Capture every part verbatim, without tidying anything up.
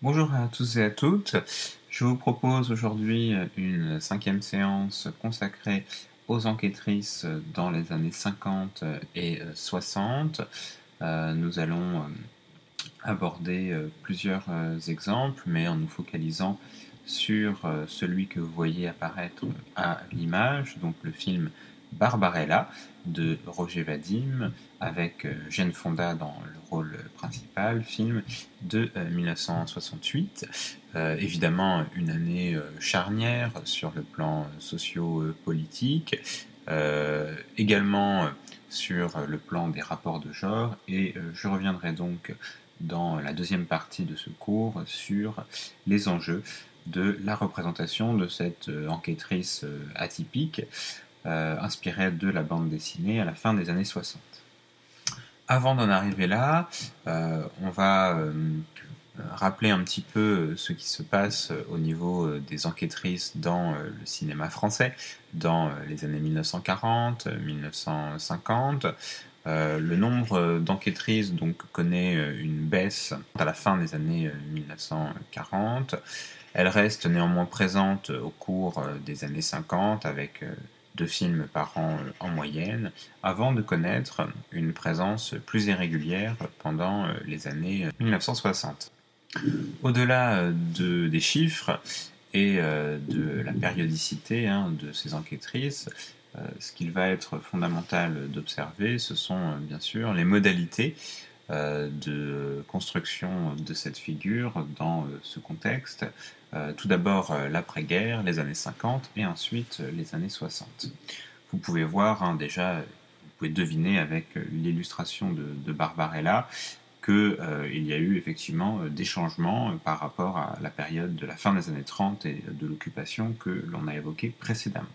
Bonjour à tous et à toutes. Je vous propose aujourd'hui une cinquième séance consacrée aux enquêtrices dans les années cinquante et soixante. Euh, nous allons aborder plusieurs exemples, mais en nous focalisant sur celui que vous voyez apparaître à l'image, donc le film Barbarella de Roger Vadim, avec Jane Fonda dans le rôle principal, film de euh, dix-neuf cent soixante-huit. Euh, évidemment, une année euh, charnière sur le plan socio-politique, euh, également sur le plan des rapports de genre, et euh, je reviendrai donc dans la deuxième partie de ce cours sur les enjeux de la représentation de cette euh, enquêtrice euh, atypique, euh, inspirée de la bande dessinée à la fin des années soixante. Avant d'en arriver là, euh, on va euh, rappeler un petit peu ce qui se passe au niveau des enquêtrices dans le cinéma français dans les années mille neuf cent quarante à mille neuf cent cinquante. Euh, le nombre d'enquêtrices donc connaît une baisse à la fin des années mille neuf cent quarante. Elle reste néanmoins présente au cours des années cinquante avec deux films par an en moyenne, avant de connaître une présence plus irrégulière pendant les années mille neuf cent soixante. Au-delà de, des chiffres et de la périodicité hein, de ces enquêtrices, euh, ce qu'il va être fondamental d'observer, ce sont bien sûr les modalités euh, de construction de cette figure dans euh, ce contexte. Euh, tout d'abord euh, l'après-guerre, les années cinquante, et ensuite euh, les années soixante. Vous pouvez voir hein, déjà, vous pouvez deviner avec l'illustration de, de Barbarella, qu'il euh, y a eu effectivement euh, des changements euh, par rapport à la période de la fin des années trente et de l'occupation que l'on a évoquée précédemment.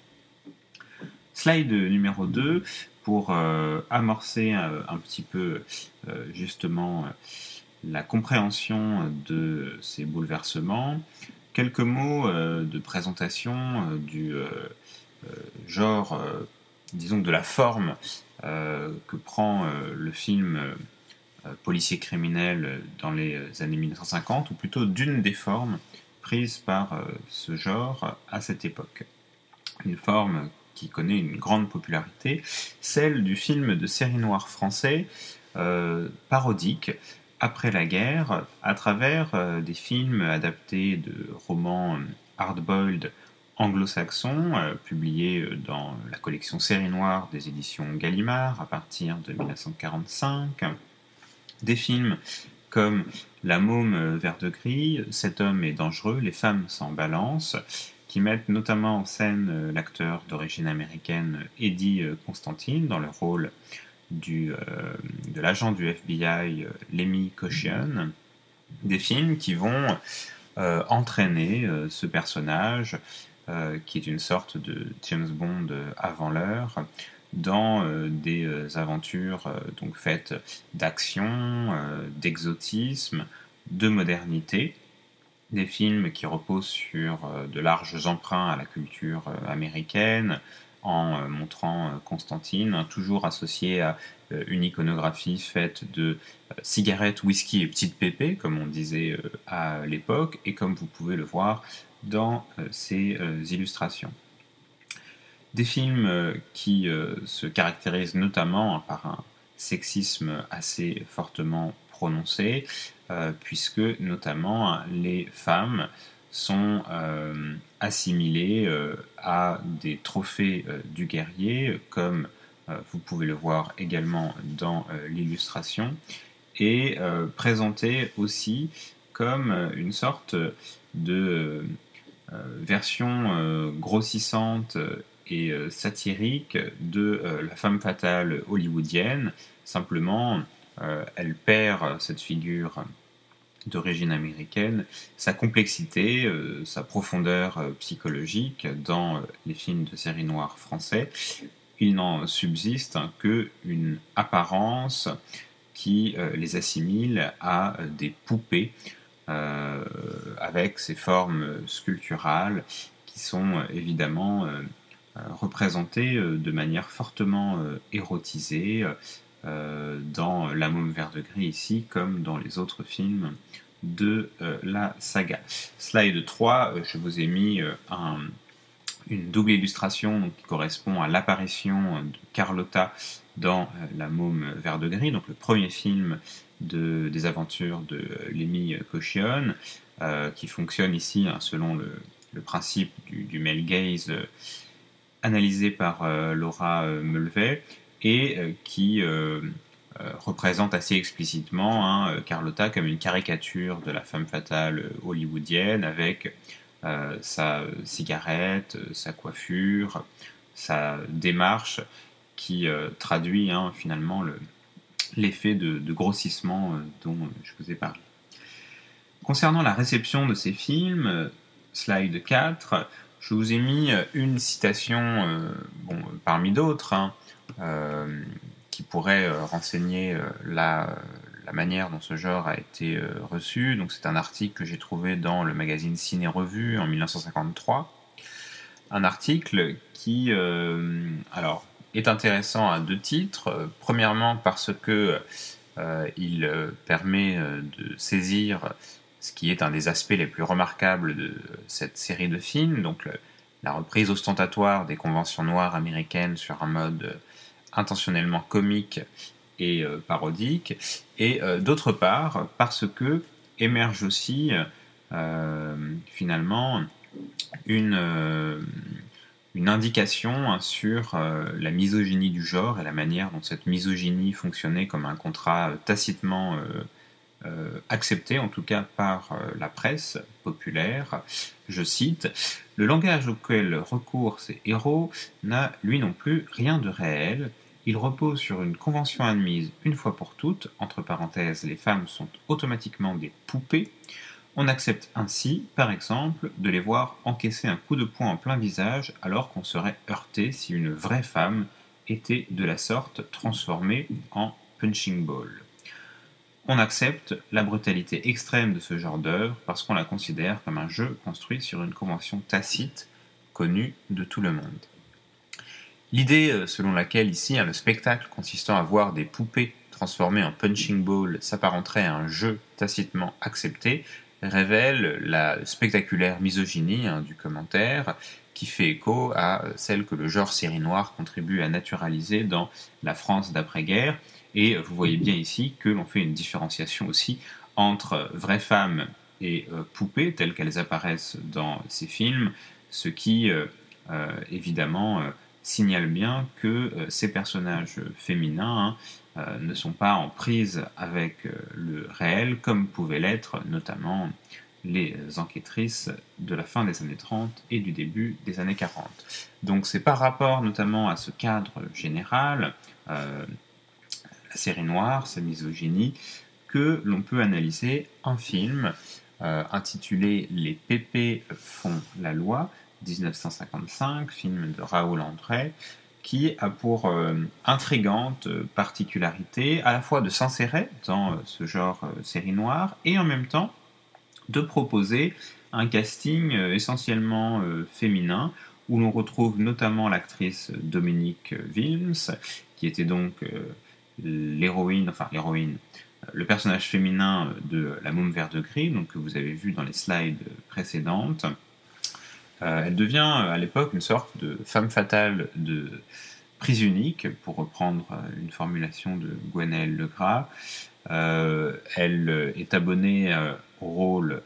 Slide numéro deux, pour euh, amorcer euh, un petit peu euh, justement euh, la compréhension de ces bouleversements. Quelques mots euh, de présentation euh, du euh, euh, genre, euh, disons de la forme euh, que prend euh, le film euh, policier criminel dans les années mille neuf cent cinquante, ou plutôt d'une des formes prises par euh, ce genre à cette époque. Une forme qui connaît une grande popularité, celle du film de série noire français euh, parodique après la guerre, à travers euh, des films adaptés de romans euh, hard-boiled anglo-saxons, euh, publiés dans la collection Série Noire des éditions Gallimard à partir de dix-neuf cent quarante-cinq. Des films comme La môme vert de gris, Cet homme est dangereux, Les femmes s'en balancent, qui mettent notamment en scène l'acteur d'origine américaine Eddie Constantine dans le rôle du, euh, de l'agent du F B I Lemmy Cauchion. Des films qui vont euh, entraîner euh, ce personnage, euh, qui est une sorte de James Bond avant l'heure, dans euh, des euh, aventures euh, donc faites d'action, euh, d'exotisme, de modernité. Des films qui reposent sur euh, de larges emprunts à la culture euh, américaine, en euh, montrant euh, Constantine, hein, toujours associé à euh, une iconographie faite de euh, cigarettes, whisky et petites pépées, comme on disait euh, à l'époque, et comme vous pouvez le voir dans euh, ces euh, illustrations. Des films euh, qui euh, se caractérisent notamment hein, par un sexisme assez fortement prononcé, euh, puisque notamment les femmes sont euh, assimilées euh, à des trophées euh, du guerrier, comme euh, vous pouvez le voir également dans euh, l'illustration, et euh, présentées aussi comme euh, une sorte de euh, version euh, grossissante et euh, satirique de euh, la femme fatale hollywoodienne. Simplement, euh, elle perd cette figure d'origine américaine, sa complexité, euh, sa profondeur euh, psychologique dans euh, les films de série noire français. Il n'en subsiste hein, qu'une apparence qui euh, les assimile à euh, des poupées euh, avec ces formes sculpturales qui sont euh, évidemment euh, représentées euh, de manière fortement euh, érotisée euh, dans La môme vert de gris ici, comme dans les autres films de euh, la saga. Slide trois, euh, je vous ai mis euh, un, une double illustration donc, qui correspond à l'apparition de Carlotta dans euh, La Môme Vert de Gris, donc le premier film de, des aventures de Lemmy Cauchion, euh, qui fonctionne ici hein, selon le, le principe du, du male gaze euh, analysé par euh, Laura euh, Mulvey, et euh, qui euh, euh, représente assez explicitement hein, Carlotta comme une caricature de la femme fatale hollywoodienne, avec euh, sa cigarette, sa coiffure, sa démarche, qui euh, traduit hein, finalement le, l'effet de, de grossissement euh, dont je vous ai parlé. Concernant la réception de ces films, euh, slide quatre, je vous ai mis une citation, euh, bon, parmi d'autres, hein, euh, qui pourrait euh, renseigner euh, la, la manière dont ce genre a été euh, reçu. Donc, c'est un article que j'ai trouvé dans le magazine Ciné Revue en dix-neuf cent cinquante-trois. Un article qui euh, alors, est intéressant à deux titres. Premièrement, parce que euh, il euh, permet euh, de saisir ce qui est un des aspects les plus remarquables de cette série de films, donc le, la reprise ostentatoire des conventions noires américaines sur un mode euh, intentionnellement comique et euh, parodique, et euh, d'autre part parce que émerge aussi euh, finalement une, euh, une indication hein, sur euh, la misogynie du genre et la manière dont cette misogynie fonctionnait comme un contrat euh, tacitement euh, Euh, accepté en tout cas par euh, la presse populaire. Je cite: « Le langage auquel recourent ces héros n'a lui non plus rien de réel. Il repose sur une convention admise une fois pour toutes, entre parenthèses, les femmes sont automatiquement des poupées. On accepte ainsi, par exemple, de les voir encaisser un coup de poing en plein visage alors qu'on serait heurté si une vraie femme était de la sorte transformée en punching ball. On accepte la brutalité extrême de ce genre d'œuvre parce qu'on la considère comme un jeu construit sur une convention tacite connue de tout le monde. » L'idée selon laquelle ici le spectacle consistant à voir des poupées transformées en punching ball s'apparenterait à un jeu tacitement accepté révèle la spectaculaire misogynie hein, du commentaire, qui fait écho à celle que le genre série noire contribue à naturaliser dans la France d'après-guerre. Et vous voyez bien ici que l'on fait une différenciation aussi entre vraies femmes et euh, poupées telles qu'elles apparaissent dans ces films, ce qui euh, euh, évidemment euh, signale bien que euh, ces personnages féminins hein, euh, ne sont pas en prise avec euh, le réel comme pouvaient l'être notamment les enquêtrices de la fin des années trente et du début des années quarante. Donc c'est par rapport notamment à ce cadre général, euh, la série noire, sa misogynie, que l'on peut analyser un film euh, intitulé « Les pépés font la loi » dix-neuf cent cinquante-cinq, film de Raoul André, qui a pour euh, intrigante particularité à la fois de s'insérer dans euh, ce genre euh, série noire et en même temps de proposer un casting euh, essentiellement euh, féminin où l'on retrouve notamment l'actrice Dominique Wilms, qui était donc euh, l'héroïne, enfin l'héroïne, le personnage féminin de La Môme Vert de Gris, donc, que vous avez vu dans les slides précédentes. Euh, elle devient à l'époque une sorte de femme fatale de prise unique, pour reprendre une formulation de Gwenaëlle Legras. Euh, elle est abonnée euh, au rôle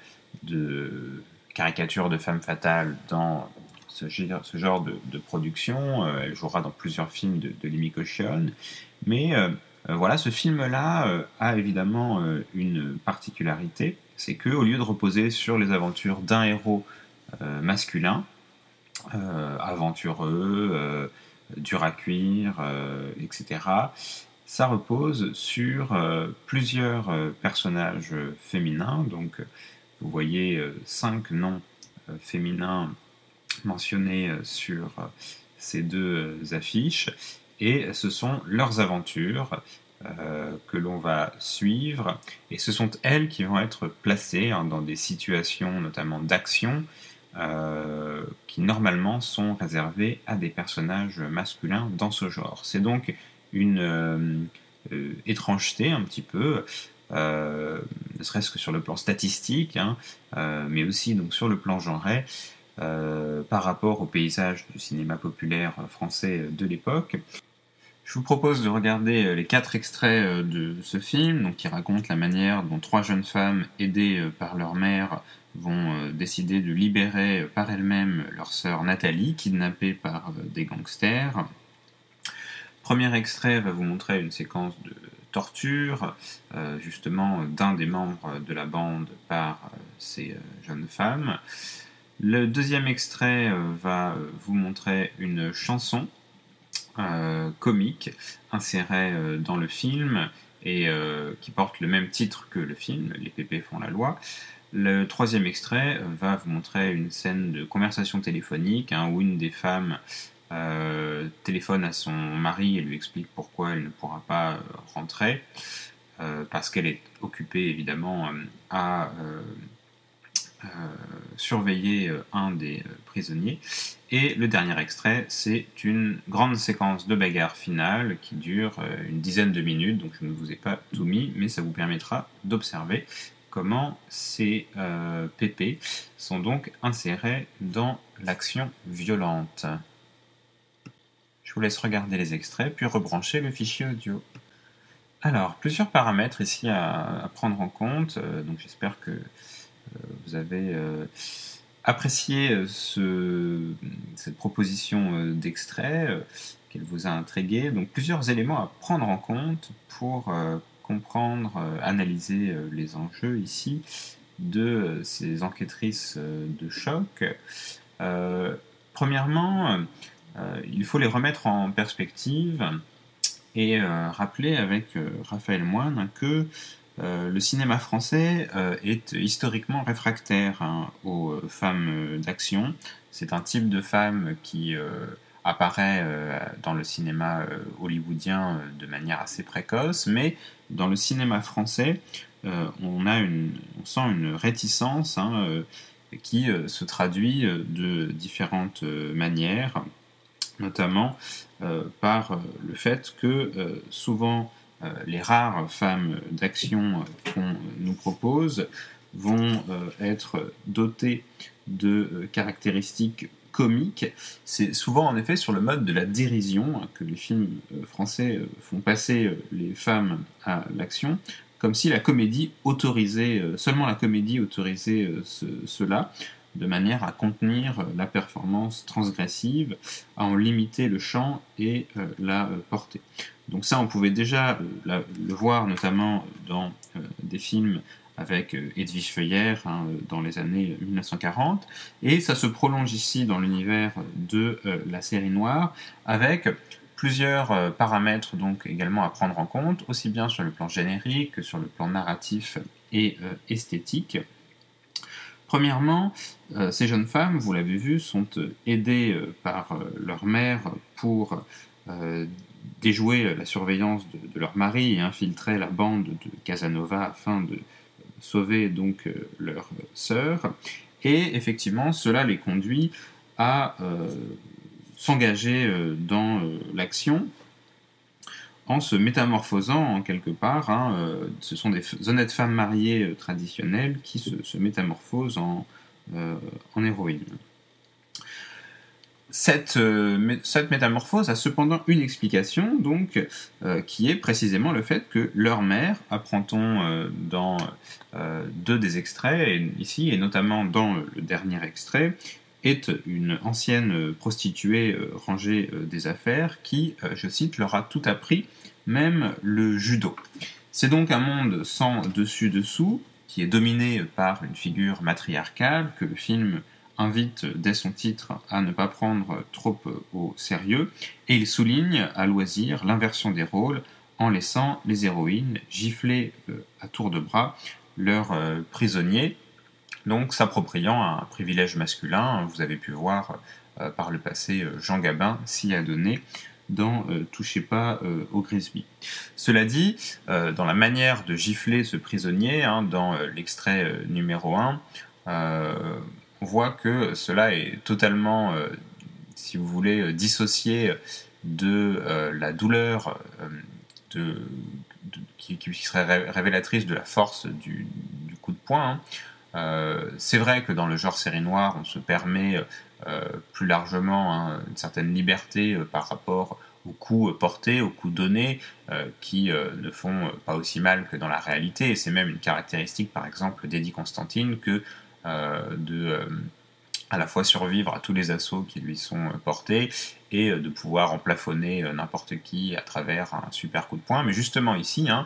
de caricature de femme fatale dans ce, ce genre de, de production. Euh, elle jouera dans plusieurs films de, de Lemmy Cauchion. Mais euh, euh, voilà, ce film-là euh, a évidemment euh, une particularité, c'est qu'au lieu de reposer sur les aventures d'un héros euh, masculin, euh, aventureux, euh, dur à cuire, euh, et cetera, ça repose sur euh, plusieurs euh, personnages féminins. Donc, vous voyez euh, cinq noms euh, féminins mentionnés euh, sur euh, ces deux euh, affiches, et ce sont leurs aventures euh, que l'on va suivre, et ce sont elles qui vont être placées hein, dans des situations notamment d'action euh, qui normalement sont réservées à des personnages masculins dans ce genre. C'est donc une euh, euh, étrangeté un petit peu euh, ne serait-ce que sur le plan statistique, hein, euh, mais aussi donc, sur le plan genré, euh, par rapport au paysage du cinéma populaire français de l'époque. Je vous propose de regarder les quatre extraits de ce film, donc, qui racontent la manière dont trois jeunes femmes, aidées par leur mère, vont décider de libérer par elles-mêmes leur sœur Nathalie, kidnappée par des gangsters. Premier extrait va vous montrer une séquence de torture, euh, justement, d'un des membres de la bande par euh, ces euh, jeunes femmes. Le deuxième extrait euh, va vous montrer une chanson euh, comique insérée euh, dans le film et euh, qui porte le même titre que le film, Les pépés font la loi. Le troisième extrait euh, va vous montrer une scène de conversation téléphonique, hein, où une des femmes Euh, téléphone à son mari et lui explique pourquoi elle ne pourra pas euh, rentrer, euh, parce qu'elle est occupée évidemment euh, à euh, euh, surveiller euh, un des euh, prisonniers. Et le dernier extrait, c'est une grande séquence de bagarre finale qui dure euh, une dizaine de minutes, donc je ne vous ai pas tout mis, mais ça vous permettra d'observer comment ces euh, pépés sont donc insérés dans l'action violente. Je vous laisse regarder les extraits, puis rebrancher le fichier audio. Alors, plusieurs paramètres ici à, à prendre en compte. Euh, donc, j'espère que euh, vous avez euh, apprécié ce, cette proposition euh, d'extrait, euh, qu'elle vous a intrigué. Donc, plusieurs éléments à prendre en compte pour euh, comprendre, euh, analyser euh, les enjeux ici de euh, ces enquêtrices euh, de choc. Euh, premièrement, Euh, il faut les remettre en perspective et euh, rappeler avec euh, Raphaël Moine que euh, le cinéma français euh, est historiquement réfractaire, hein, aux femmes d'action. C'est un type de femme qui euh, apparaît euh, dans le cinéma euh, hollywoodien euh, de manière assez précoce, mais dans le cinéma français, euh, on, a une, on sent une réticence, hein, euh, qui euh, se traduit de différentes euh, manières, notamment euh, par euh, le fait que euh, souvent euh, les rares femmes d'action euh, qu'on nous propose vont euh, être dotées de euh, caractéristiques comiques. C'est souvent en effet sur le mode de la dérision, hein, que les films euh, français euh, font passer euh, les femmes à l'action, comme si la comédie autorisait, euh, seulement la comédie autorisait euh, ce, cela, de manière à contenir la performance transgressive, à en limiter le champ et euh, la euh, portée. Donc ça, on pouvait déjà euh, la, le voir notamment dans euh, des films avec euh, Edwige Feuillère, hein, dans les années dix-neuf cent quarante, et ça se prolonge ici dans l'univers de euh, la série noire, avec plusieurs euh, paramètres donc également à prendre en compte, aussi bien sur le plan générique que sur le plan narratif et euh, esthétique. Premièrement, euh, ces jeunes femmes, vous l'avez vu, sont euh, aidées euh, par euh, leur mère pour euh, déjouer la surveillance de, de leur mari et infiltrer la bande de Casanova afin de euh, sauver donc euh, leur sœur. Et effectivement, cela les conduit à euh, s'engager euh, dans euh, l'action, en se métamorphosant en quelque part, hein, euh, ce sont des f- honnêtes femmes mariées euh, traditionnelles qui se, se métamorphosent en, euh, en héroïnes. Cette, euh, mé- cette métamorphose a cependant une explication, donc, euh, qui est précisément le fait que leur mère, apprend-on euh, dans euh, deux des extraits, et, ici, et notamment dans le dernier extrait, est une ancienne prostituée euh, rangée euh, des affaires qui, euh, je cite, leur a tout appris, même le judo. C'est donc un monde sans dessus-dessous, qui est dominé par une figure matriarcale que le film invite dès son titre à ne pas prendre trop au sérieux, et il souligne à loisir l'inversion des rôles en laissant les héroïnes gifler euh, à tour de bras leurs euh, prisonniers, donc s'appropriant un privilège masculin. Vous avez pu voir euh, par le passé Jean Gabin s'y adonner dans euh, Touchez pas euh, au Grisby. Cela dit, euh, dans la manière de gifler ce prisonnier, hein, dans euh, l'extrait euh, numéro un, euh, on voit que cela est totalement, euh, si vous voulez, dissocié de euh, la douleur euh, de de, qui, qui serait ré, révélatrice de la force du, du coup de poing. Hein. Euh, c'est vrai que dans le genre série noire, on se permet euh, plus largement hein, une certaine liberté euh, par rapport aux coups portés, aux coups donnés, euh, qui euh, ne font pas aussi mal que dans la réalité. Et c'est même une caractéristique, par exemple, d'Eddie Constantine, que euh, de euh, à la fois survivre à tous les assauts qui lui sont portés et de pouvoir emplafonner n'importe qui à travers un super coup de poing. Mais justement ici, hein,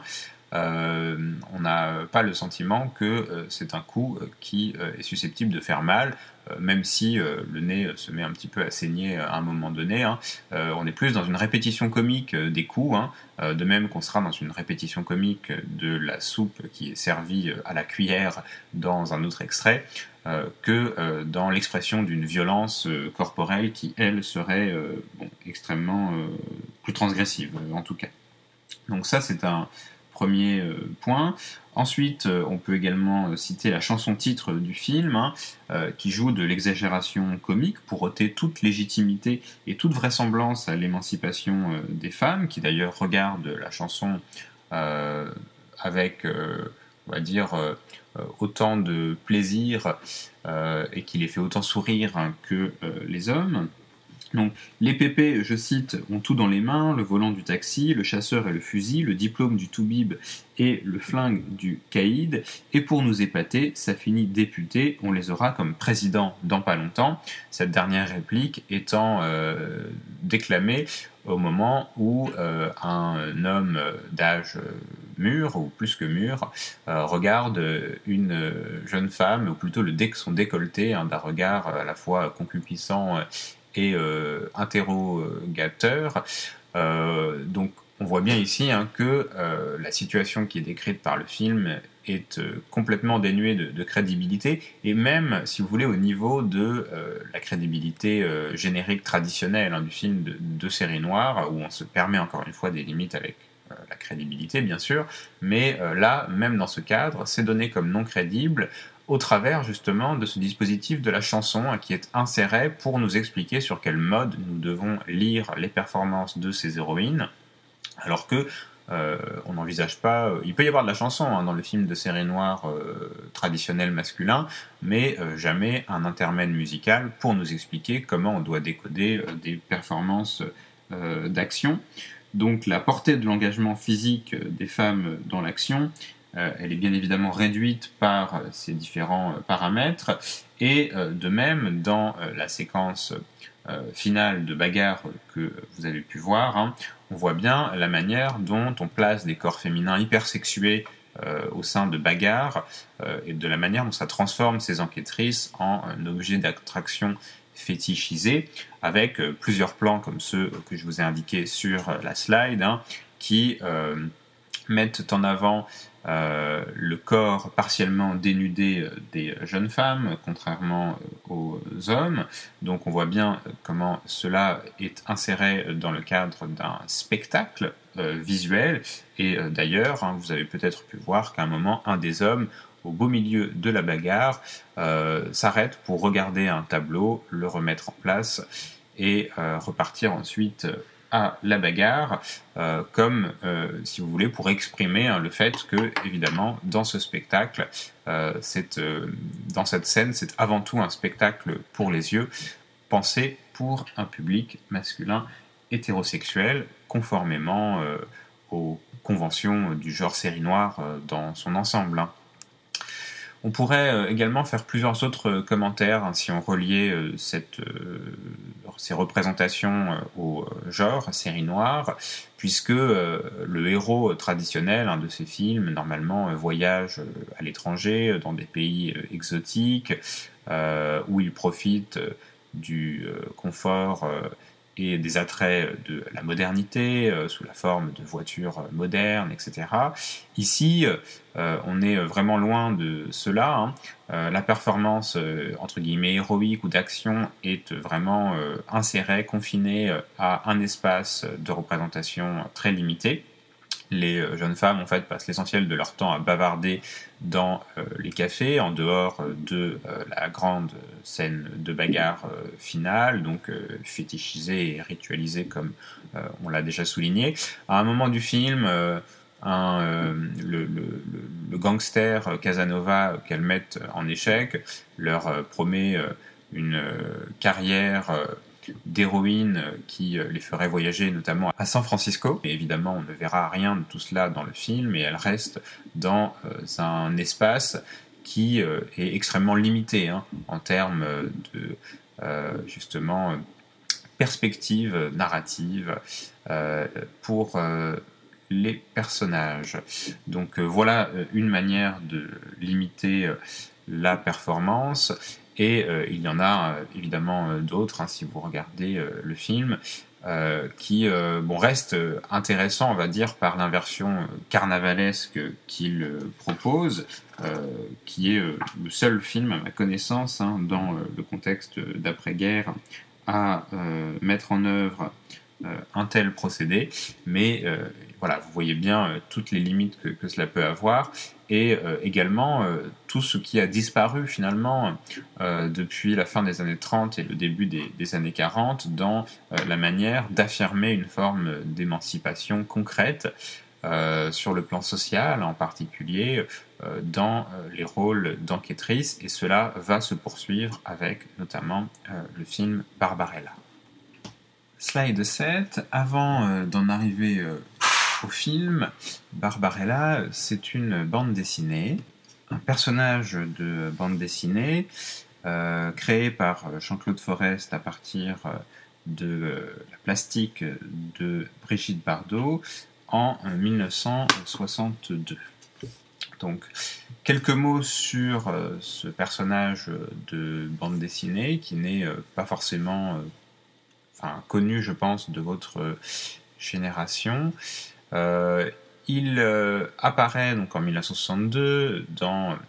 euh, on n'a pas le sentiment que euh, c'est un coup qui euh, est susceptible de faire mal, euh, même si euh, le nez se met un petit peu à saigner à un moment donné. Hein. Euh, on est plus dans une répétition comique des coups, hein, euh, de même qu'on sera dans une répétition comique de la soupe qui est servie à la cuillère dans un autre extrait, euh, que euh, dans l'expression d'une violence euh, corporelle qui, elle, serait euh, bon, extrêmement euh, plus transgressive, en tout cas. Donc ça, c'est un premier euh, point. Ensuite, euh, on peut également euh, citer la chanson-titre du film, hein, euh, qui joue de l'exagération comique pour ôter toute légitimité et toute vraisemblance à l'émancipation euh, des femmes, qui d'ailleurs regardent la chanson euh, avec, euh, on va dire, euh, autant de plaisir euh, et qui les fait autant sourire hein, que euh, les hommes. Donc, les pépés, je cite, ont tout dans les mains, le volant du taxi, le chasseur et le fusil, le diplôme du toubib et le flingue du caïd, et pour nous épater, ça finit député, on les aura comme président dans pas longtemps, cette dernière réplique étant euh, déclamée au moment où euh, un homme d'âge mûr, ou plus que mûr, euh, regarde une jeune femme, ou plutôt le dé- son décolleté, hein, d'un regard à la fois concupiscent et euh, interrogateur. Euh, donc on voit bien ici hein, que euh, la situation qui est décrite par le film est euh, complètement dénuée de, de crédibilité, et même, si vous voulez, au niveau de euh, la crédibilité euh, générique traditionnelle hein, du film de, de série noire, où on se permet encore une fois des limites avec euh, la crédibilité, bien sûr, mais euh, là, même dans ce cadre, c'est donné comme non crédible, au travers justement de ce dispositif de la chanson hein, qui est inséré pour nous expliquer sur quel mode nous devons lire les performances de ces héroïnes, alors que euh, on n'envisage pas... Il peut y avoir de la chanson hein, dans le film de série noire euh, traditionnel masculin, mais euh, jamais un intermède musical pour nous expliquer comment on doit décoder euh, des performances euh, d'action. Donc la portée de l'engagement physique des femmes dans l'action, euh, elle est bien évidemment réduite par ces différents euh, paramètres, et euh, de même dans euh, la séquence euh, finale de bagarre que vous avez pu voir, hein, on voit bien la manière dont on place des corps féminins hypersexués euh, au sein de bagarres, euh, et de la manière dont ça transforme ces enquêtrices en un objet d'attraction fétichisé, avec euh, plusieurs plans comme ceux que je vous ai indiqués sur euh, la slide, hein, qui euh, mettent en avant euh, le corps partiellement dénudé euh, des jeunes femmes, contrairement euh, aux hommes. Donc on voit bien comment cela est inséré dans le cadre d'un spectacle euh, visuel, et euh, d'ailleurs, hein, vous avez peut-être pu voir qu'à un moment, un des hommes, au beau milieu de la bagarre, euh, s'arrête pour regarder un tableau, le remettre en place et euh, repartir ensuite à la bagarre, euh, comme, euh, si vous voulez, pour exprimer hein, le fait que, évidemment, dans ce spectacle, euh, c'est, euh, dans cette scène, c'est avant tout un spectacle pour les yeux, pensé pour un public masculin hétérosexuel, conformément euh, aux conventions du genre série noire euh, dans son ensemble. Hein. On pourrait euh, également faire plusieurs autres euh, commentaires hein, si on reliait euh, cette, euh, ces représentations euh, au euh, genre série noire, puisque euh, le héros traditionnel hein, de ces films, normalement, euh, voyage euh, à l'étranger, euh, dans des pays euh, exotiques, euh, où il profite euh, du euh, confort euh, et des attraits de la modernité, euh, sous la forme de voitures modernes, et cetera. Ici, euh, on est vraiment loin de cela. Hein. Euh, la performance, euh, entre guillemets, héroïque ou d'action est vraiment euh, insérée, confinée à un espace de représentation très limité. Les euh, jeunes femmes, en fait, passent l'essentiel de leur temps à bavarder dans euh, les cafés, en dehors de euh, la grande scène de bagarre euh, finale, donc euh, fétichisée et ritualisée, comme euh, on l'a déjà souligné. À un moment du film, euh, un, euh, le, le, le gangster Casanova qu'elles mettent en échec leur euh, promet euh, une euh, carrière euh, d'héroïne qui euh, les ferait voyager notamment à San Francisco. Et évidemment, on ne verra rien de tout cela dans le film, et elles restent dans euh, un espace qui euh, est extrêmement limité hein, en termes de euh, justement perspective narrative euh, pour euh, les personnages. Donc euh, voilà une manière de limiter euh, la performance, et euh, il y en a euh, évidemment euh, d'autres hein, si vous regardez euh, le film euh, qui euh, bon, reste intéressant, on va dire, par l'inversion carnavalesque qu'il euh, propose, euh, qui est euh, le seul film à ma connaissance hein, dans euh, le contexte d'après-guerre à euh, mettre en œuvre euh, un tel procédé, mais euh, voilà, vous voyez bien euh, toutes les limites que, que cela peut avoir, et euh, également euh, tout ce qui a disparu finalement euh, depuis la fin des années trente et le début des, des années quarante dans euh, la manière d'affirmer une forme d'émancipation concrète euh, sur le plan social, en particulier euh, dans euh, les rôles d'enquêtrices, et cela va se poursuivre avec notamment euh, le film Barbarella. Slide sept. Avant euh, d'en arriver euh, au film, Barbarella, c'est une bande dessinée, un personnage de bande dessinée euh, créé par Jean-Claude Forest à partir de euh, la plastique de Brigitte Bardot en mille neuf cent soixante-deux. Donc, quelques mots sur euh, ce personnage de bande dessinée qui n'est euh, pas forcément euh, enfin, connu, je pense, de votre euh, génération. Euh, il euh, apparaît donc en mille neuf cent soixante-deux dans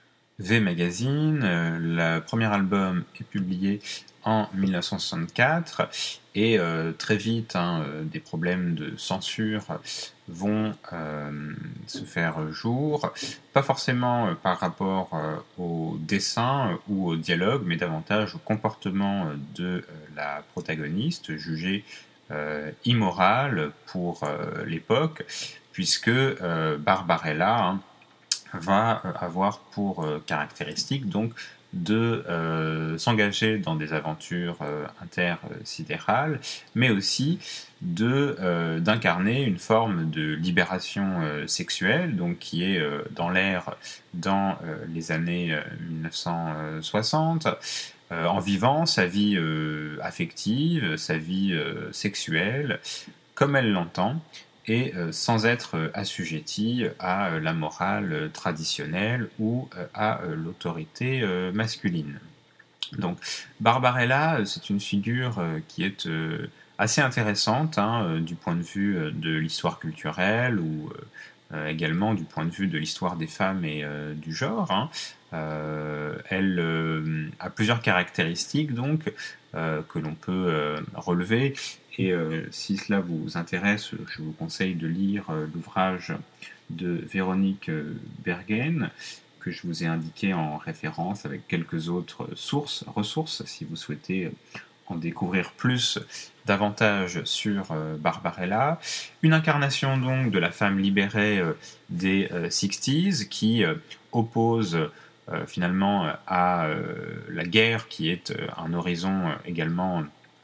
V Magazine. Euh, le premier album est publié en mille neuf cent soixante-quatre, et euh, très vite hein, euh, des problèmes de censure vont euh, se faire jour, pas forcément euh, par rapport euh, au dessin ou au dialogue, mais davantage au comportement de euh, la protagoniste, jugée euh, immorale pour euh, l'époque, puisque euh, Barbarella hein, va avoir pour euh, caractéristique donc de euh, s'engager dans des aventures euh, intersidérales, mais aussi de euh, d'incarner une forme de libération euh, sexuelle, donc qui est euh, dans l'air dans euh, les années euh, mille neuf cent soixante, euh, en vivant sa vie euh, affective, sa vie euh, sexuelle, comme elle l'entend, et euh, sans être assujetti à euh, la morale euh, traditionnelle ou euh, à euh, l'autorité euh, masculine. Donc Barbarella, c'est une figure euh, qui est euh, assez intéressante hein, euh, du point de vue euh, de l'histoire culturelle, ou euh, également du point de vue de l'histoire des femmes et euh, du genre. Hein. Euh, elle euh, a plusieurs caractéristiques donc euh, que l'on peut euh, relever. Et euh, si cela vous intéresse, je vous conseille de lire euh, l'ouvrage de Véronique euh, Bergen, que je vous ai indiqué en référence, avec quelques autres sources, ressources, si vous souhaitez en découvrir plus, davantage sur euh, Barbarella. Une incarnation donc de la femme libérée euh, des euh, sixties, qui euh, oppose euh, finalement à euh, la guerre, qui est euh, un horizon euh, également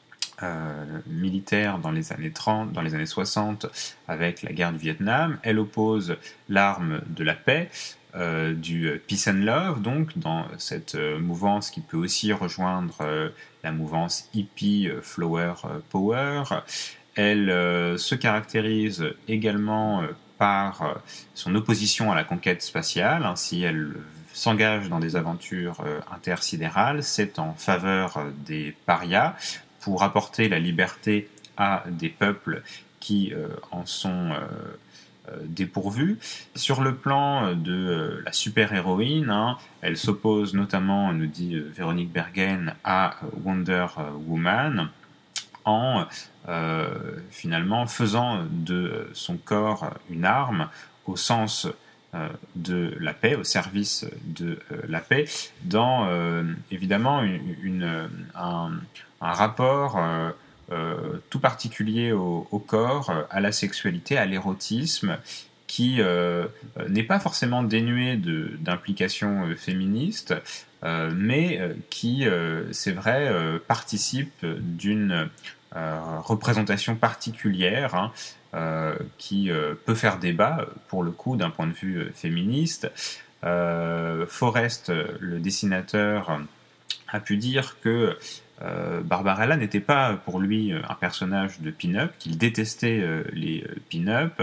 Euh, militaire dans les années trente, dans les années soixante, avec la guerre du Vietnam. Elle oppose l'arme de la paix, euh, du peace and love, donc dans cette euh, mouvance qui peut aussi rejoindre euh, la mouvance hippie euh, flower euh, power. Elle euh, se caractérise également euh, par euh, son opposition à la conquête spatiale. Ainsi, elle s'engage dans des aventures euh, intersidérales. C'est en faveur euh, des parias, pour apporter la liberté à des peuples qui euh, en sont euh, euh, dépourvus. Sur le plan de euh, la super-héroïne, hein, elle s'oppose notamment, nous dit euh, Véronique Bergen, à Wonder Woman, en euh, finalement faisant de son corps une arme au sens euh, de la paix, au service de euh, la paix, dans euh, évidemment une, une, un, un rapport euh, euh, tout particulier au, au corps, à la sexualité, à l'érotisme, qui euh, n'est pas forcément dénué de, d'implications euh, féministes, euh, mais euh, qui, euh, c'est vrai, euh, participe d'une euh, représentation particulière, hein, euh, qui euh, peut faire débat, pour le coup, d'un point de vue euh, féministe. Euh, Forrest, le dessinateur, a pu dire que euh, Barbarella n'était pas pour lui un personnage de pin-up, qu'il détestait euh, les pin-up,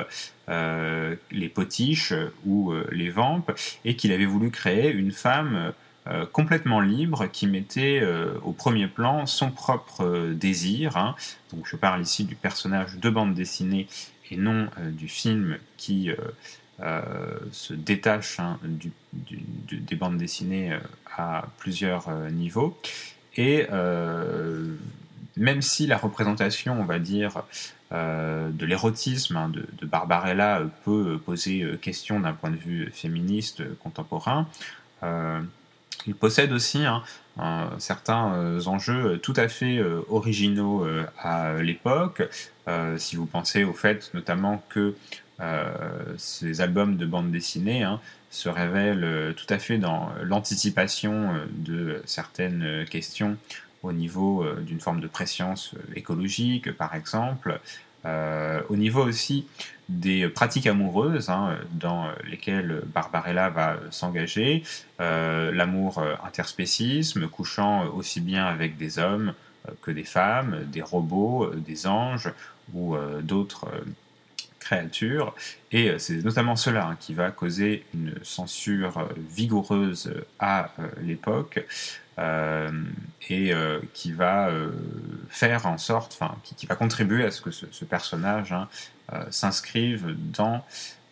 euh, les potiches ou euh, les vampes, et qu'il avait voulu créer une femme euh, complètement libre qui mettait euh, au premier plan son propre euh, désir. Hein. Donc je parle ici du personnage de bande dessinée et non euh, du film qui... Euh, Euh, se détache, hein, du, du, du, des bandes dessinées euh, à plusieurs euh, niveaux. Et euh, même si la représentation, on va dire, euh, de l'érotisme, hein, de, de Barbarella peut poser question d'un point de vue féministe contemporain, euh, il possède aussi, hein, un, certains euh, enjeux tout à fait euh, originaux euh, à l'époque. Euh, si vous pensez au fait notamment que euh, ces albums de bande dessinée, hein, se révèlent euh, tout à fait dans l'anticipation euh, de certaines questions au niveau euh, d'une forme de préscience écologique, par exemple, euh, au niveau aussi des pratiques amoureuses, hein, dans lesquelles Barbarella va s'engager, euh, l'amour interspécisme, couchant aussi bien avec des hommes que des femmes, des robots, des anges ou euh, d'autres euh, créatures, et c'est notamment cela, hein, qui va causer une censure vigoureuse à euh, l'époque, euh, et euh, qui va euh, faire en sorte, enfin, qui, qui va contribuer à ce que ce, ce personnage, hein, euh, s'inscrive dans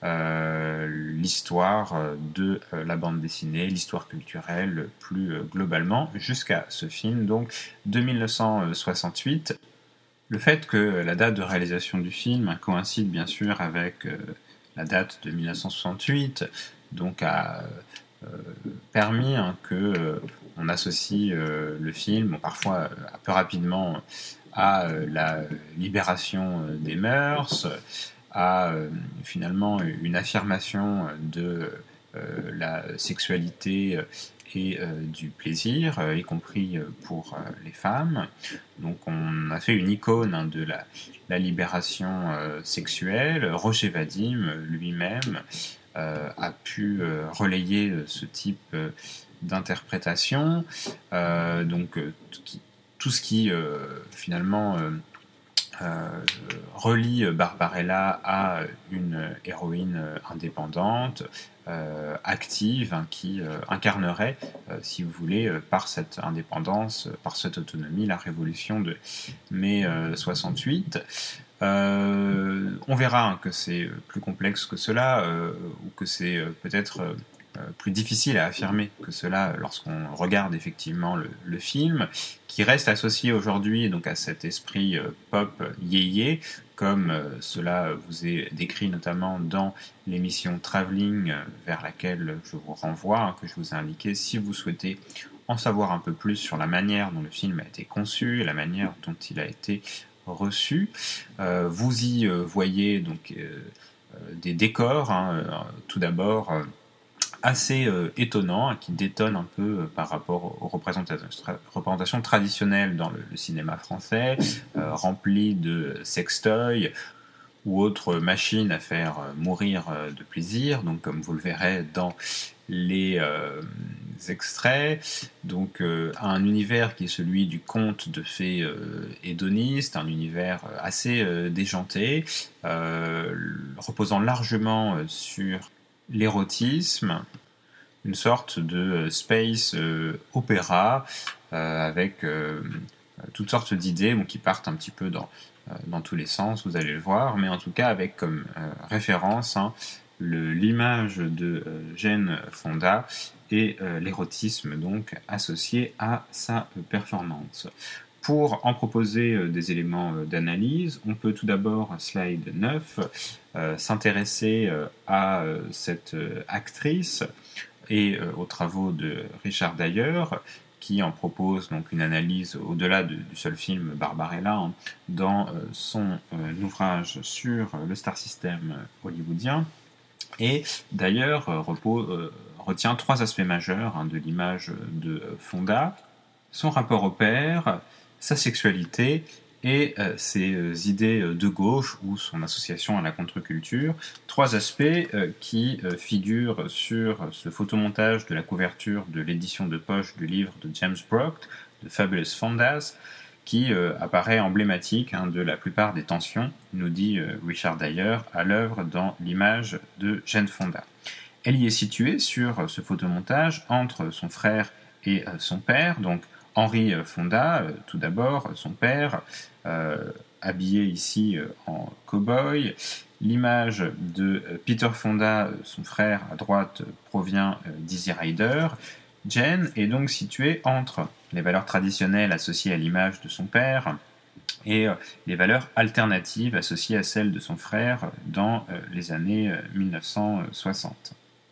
euh, l'histoire de euh, la bande dessinée, l'histoire culturelle plus euh, globalement, jusqu'à ce film donc de mille neuf cent soixante-huit. Le fait que la date de réalisation du film coïncide bien sûr avec euh, la date de mille neuf cent soixante-huit, donc a euh, permis, hein, que euh, on associe euh, le film, bon, parfois euh, un peu rapidement, à euh, la libération euh, des mœurs, à euh, finalement une affirmation de euh, la sexualité et euh, du plaisir, euh, y compris pour euh, les femmes. Donc on a fait une icône, hein, de la, la libération euh, sexuelle. Roger Vadim lui-même euh, a pu euh, relayer ce type euh, d'interprétation. Euh, donc tout, tout ce qui euh, finalement euh, Euh, relie Barbarella à une héroïne indépendante, euh, active, hein, qui euh, incarnerait, euh, si vous voulez, euh, par cette indépendance, par cette autonomie, la révolution de mai euh, soixante-huit. Euh, on verra, hein, que c'est plus complexe que cela, euh, ou que c'est euh, peut-être euh, plus difficile à affirmer que cela lorsqu'on regarde effectivement le, le film, qui reste associé aujourd'hui donc à cet esprit euh, pop yéyé, comme euh, cela vous est décrit notamment dans l'émission Travelling, euh, vers laquelle je vous renvoie, hein, que je vous ai indiqué si vous souhaitez en savoir un peu plus sur la manière dont le film a été conçu, la manière dont il a été reçu. Euh, vous y euh, voyez donc euh, euh, des décors, hein, euh, tout d'abord euh, assez euh, étonnant, qui détonne un peu euh, par rapport aux représentations, tra- représentations traditionnelles dans le, le cinéma français, euh, rempli de sextoys ou autres machines à faire euh, mourir euh, de plaisir, donc comme vous le verrez dans les euh, extraits, donc euh, un univers qui est celui du conte de fées euh, hédoniste, un univers assez euh, déjanté, euh, reposant largement euh, sur l'érotisme, une sorte de space euh, opéra euh, avec euh, toutes sortes d'idées, bon, qui partent un petit peu dans, euh, dans tous les sens, vous allez le voir, mais en tout cas avec comme euh, référence, hein, le, l'image de euh, Jane Fonda et euh, l'érotisme donc associé à sa performance. Pour en proposer euh, des éléments euh, d'analyse, on peut tout d'abord, slide neuf, euh, s'intéresser euh, à euh, cette euh, actrice et euh, aux travaux de Richard Dyer, qui en propose donc une analyse au-delà de, du seul film Barbarella, hein, dans euh, son euh, ouvrage sur le star system hollywoodien. et d'ailleurs euh, repos, euh, retient trois aspects majeurs hein, de l'image de Fonda: son rapport au père, sa sexualité et euh, ses euh, idées de gauche ou son association à la contre-culture. Trois aspects euh, qui euh, figurent sur ce photomontage de la couverture de l'édition de poche du livre de James Brock, de Fabulous Fondas, qui euh, apparaît emblématique hein, de la plupart des tensions, nous dit euh, Richard Dyer, à l'œuvre dans l'image de Jane Fonda. Elle y est située sur ce photomontage entre son frère et euh, son père, donc Henry Fonda, euh, tout d'abord, son père, euh, habillé ici euh, en cow-boy. L'image de euh, Peter Fonda, euh, son frère, à droite, euh, provient euh, d'Easy Rider. Jane est donc située entre les valeurs traditionnelles associées à l'image de son père et euh, les valeurs alternatives associées à celles de son frère dans euh, les années euh, mille neuf cent soixante.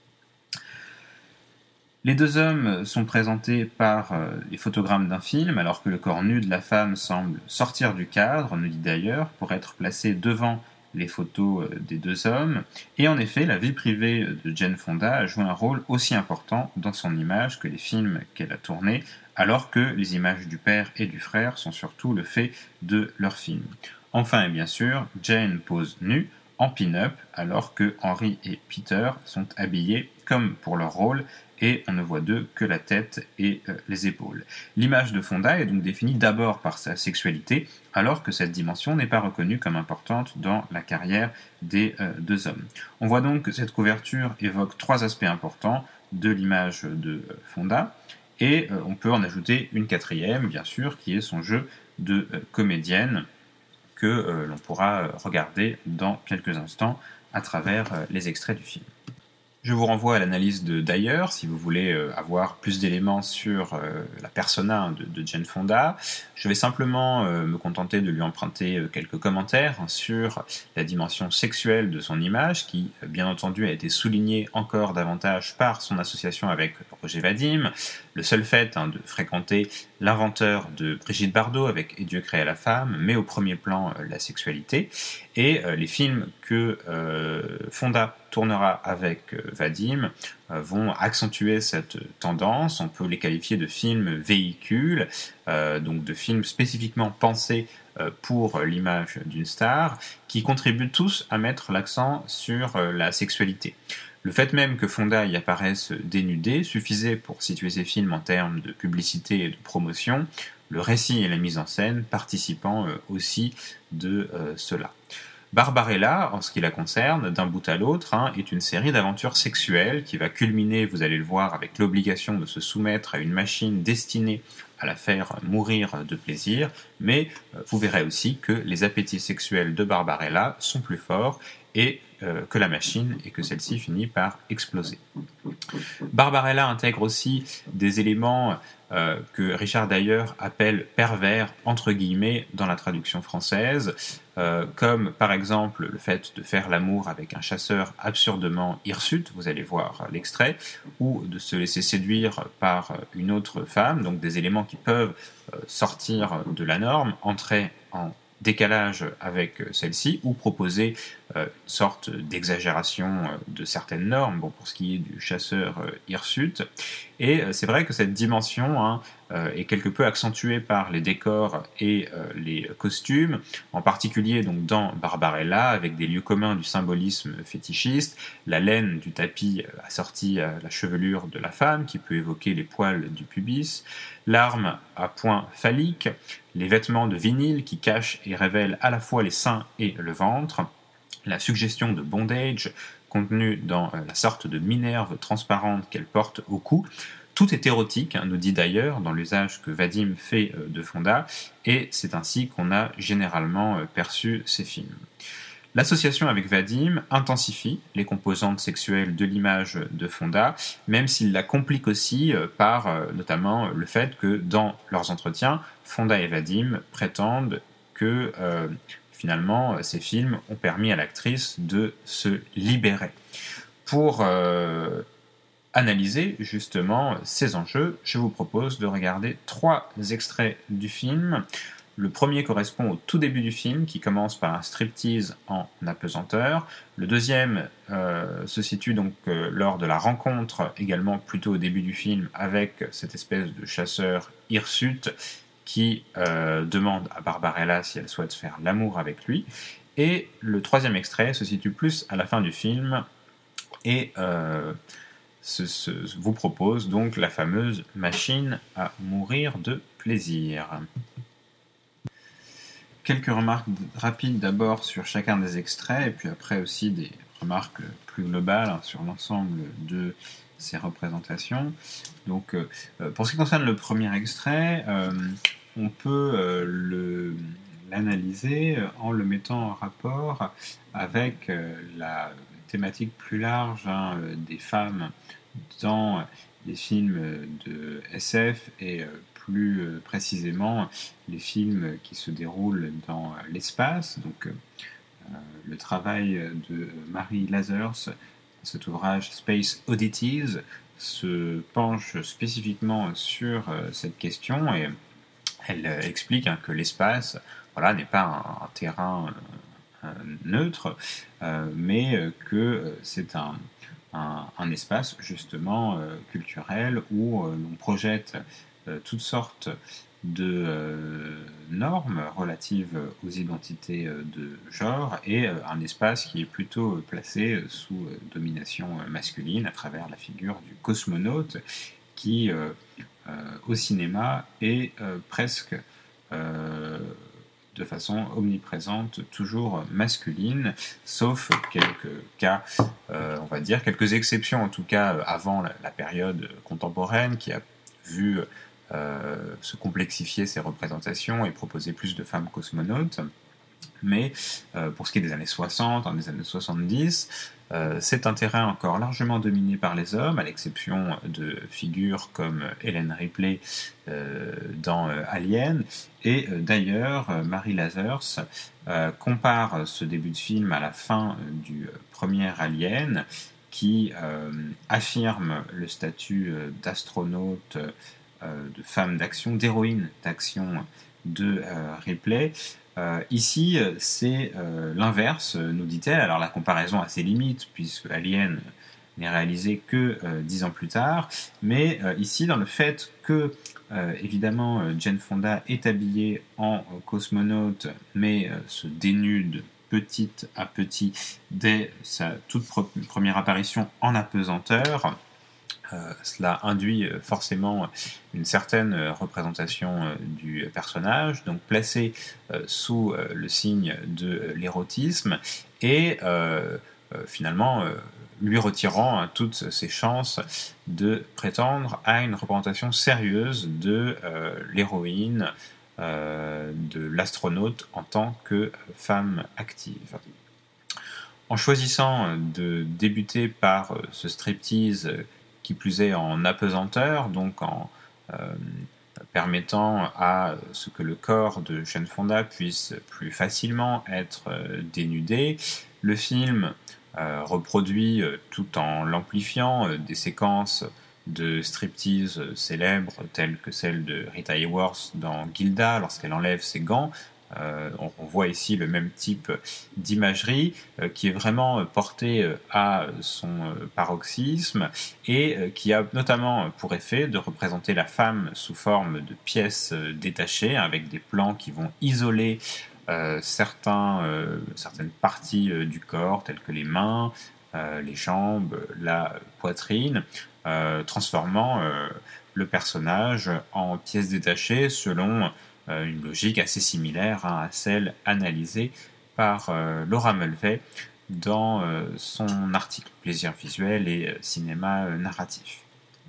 Les deux hommes sont présentés par euh, les photogrammes d'un film, alors que le corps nu de la femme semble sortir du cadre, nous dit d'ailleurs, pour être placé devant les photos euh, des deux hommes. Et en effet, la vie privée de Jane Fonda a joué un rôle aussi important dans son image que les films qu'elle a tournés, alors que les images du père et du frère sont surtout le fait de leurs films. Enfin et bien sûr, Jane pose nue, en pin-up, alors que Henry et Peter sont habillés comme pour leur rôle, et on ne voit d'eux que la tête et euh, les épaules. L'image de Fonda est donc définie d'abord par sa sexualité, alors que cette dimension n'est pas reconnue comme importante dans la carrière des euh, deux hommes. On voit donc que cette couverture évoque trois aspects importants de l'image de euh, Fonda, et euh, on peut en ajouter une quatrième, bien sûr, qui est son jeu de euh, comédienne, que euh, l'on pourra regarder dans quelques instants à travers euh, les extraits du film. Je vous renvoie à l'analyse de Dyer si vous voulez euh, avoir plus d'éléments sur euh, la persona de, de Jane Fonda. Je vais simplement euh, me contenter de lui emprunter euh, quelques commentaires hein, sur la dimension sexuelle de son image, qui euh, bien entendu a été soulignée encore davantage par son association avec Roger Vadim, le seul fait hein, de fréquenter l'inventeur de Brigitte Bardot avec Et Dieu créa la femme, met au premier plan euh, la sexualité, et euh, les films que euh, Fonda tournera avec euh, Vadim euh, vont accentuer cette tendance. On peut les qualifier de films véhicules, euh, donc de films spécifiquement pensés euh, pour l'image d'une star, qui contribuent tous à mettre l'accent sur euh, la sexualité. Le fait même que Fonda y apparaisse dénudée suffisait pour situer ses films en termes de publicité et de promotion, le récit et la mise en scène participant euh, aussi de euh, cela. Barbarella, en ce qui la concerne, d'un bout à l'autre, hein, est une série d'aventures sexuelles qui va culminer, vous allez le voir, avec l'obligation de se soumettre à une machine destinée à la faire mourir de plaisir, mais euh, vous verrez aussi que les appétits sexuels de Barbarella sont plus forts et euh, que la machine, et que celle-ci finit par exploser. Barbarella intègre aussi des éléments euh, que Richard Dyer appelle pervers, entre guillemets, dans la traduction française, euh, comme par exemple le fait de faire l'amour avec un chasseur absurdement hirsute, vous allez voir l'extrait, ou de se laisser séduire par une autre femme, donc des éléments qui peuvent euh, sortir de la norme, entrer en décalage avec celle-ci, ou proposer euh, une sorte d'exagération euh, de certaines normes, bon, pour ce qui est du chasseur euh, hirsute. Et euh, c'est vrai que cette dimension hein, euh, est quelque peu accentuée par les décors et euh, les costumes, en particulier donc dans Barbarella, avec des lieux communs du symbolisme fétichiste, la laine du tapis assortie à la chevelure de la femme, qui peut évoquer les poils du pubis, l'arme à point phallique, les vêtements de vinyle qui cachent et révèlent à la fois les seins et le ventre, la suggestion de bondage contenue dans la sorte de minerve transparente qu'elle porte au cou. Tout est érotique, hein, nous dit d'ailleurs, dans l'usage que Vadim fait de Fonda, et c'est ainsi qu'on a généralement perçu ces films. L'association avec Vadim intensifie les composantes sexuelles de l'image de Fonda, même s'il la complique aussi par euh, notamment le fait que dans leurs entretiens, Fonda et Vadim prétendent que euh, finalement ces films ont permis à l'actrice de se libérer. Pour euh, analyser justement ces enjeux, je vous propose de regarder trois extraits du film. Le premier correspond au tout début du film, qui commence par un striptease en apesanteur. Le deuxième euh, se situe donc euh, lors de la rencontre, également plutôt au début du film, avec cette espèce de chasseur hirsute qui euh, demande à Barbarella si elle souhaite faire l'amour avec lui. Et le troisième extrait se situe plus à la fin du film et euh, ce, ce, vous propose donc la fameuse machine à mourir de plaisir. Quelques remarques rapides d'abord sur chacun des extraits, et puis après aussi des remarques plus globales sur l'ensemble de ces représentations. Donc, euh, pour ce qui concerne le premier extrait, euh, on peut euh, le, l'analyser en le mettant en rapport avec euh, la thématique plus large hein, des femmes dans les films de S F et euh, plus euh, précisément les films qui se déroulent dans euh, l'espace. Donc, euh, le travail de Mary Lazarus, cet ouvrage Space Oddities, se penche spécifiquement sur euh, cette question et elle euh, explique hein, que l'espace voilà, n'est pas un, un terrain euh, neutre, euh, mais euh, que c'est un Un, un espace justement euh, culturel où euh, l'on projette euh, toutes sortes de euh, normes relatives aux identités euh, de genre et euh, un espace qui est plutôt placé sous euh, domination masculine à travers la figure du cosmonaute qui euh, euh, au cinéma est euh, presque euh, de façon omniprésente, toujours masculine, sauf quelques cas, euh, on va dire, quelques exceptions en tout cas avant la, la période contemporaine qui a vu euh, se complexifier ces représentations et proposer plus de femmes cosmonautes. Mais euh, pour ce qui est des années soixante, dans les années soixante-dix, euh, c'est un terrain encore largement dominé par les hommes, à l'exception de figures comme Ellen Ripley euh, dans euh, Alien. Et euh, d'ailleurs, euh, Mary Lazarus euh, compare ce début de film à la fin euh, du premier Alien, qui euh, affirme le statut euh, d'astronaute, euh, de femme d'action, d'héroïne d'action de euh, Ripley. Euh, ici, c'est euh, l'inverse, nous dit-elle. Alors la comparaison a ses limites, puisque Alien n'est réalisé que euh, dix ans plus tard, mais euh, ici, dans le fait que, euh, évidemment, Jane Fonda est habillée en cosmonaute, mais euh, se dénude petit à petit dès sa toute pro- première apparition en apesanteur, Euh, cela induit forcément une certaine représentation euh, du personnage, donc placé euh, sous euh, le signe de euh, l'érotisme, et euh, euh, finalement euh, lui retirant hein, toutes ses chances de prétendre à une représentation sérieuse de euh, l'héroïne, euh, de l'astronaute en tant que femme active. En choisissant de débuter par euh, ce striptease qui plus est en apesanteur, donc en euh, permettant à ce que le corps de Jane Fonda puisse plus facilement être euh, dénudé. Le film euh, reproduit, euh, tout en l'amplifiant, euh, des séquences de striptease célèbres telles que celle de Rita Hayworth dans Gilda lorsqu'elle enlève ses gants. Euh, on, on voit ici le même type d'imagerie euh, qui est vraiment portée euh, à son euh, paroxysme et euh, qui a notamment pour effet de représenter la femme sous forme de pièces euh, détachées avec des plans qui vont isoler euh, certains, euh, certaines parties euh, du corps telles que les mains, euh, les jambes, la poitrine, euh, transformant euh, le personnage en pièces détachées selon une logique assez similaire hein, à celle analysée par euh, Laura Mulvey dans euh, son article Plaisir visuel et euh, cinéma euh, narratif.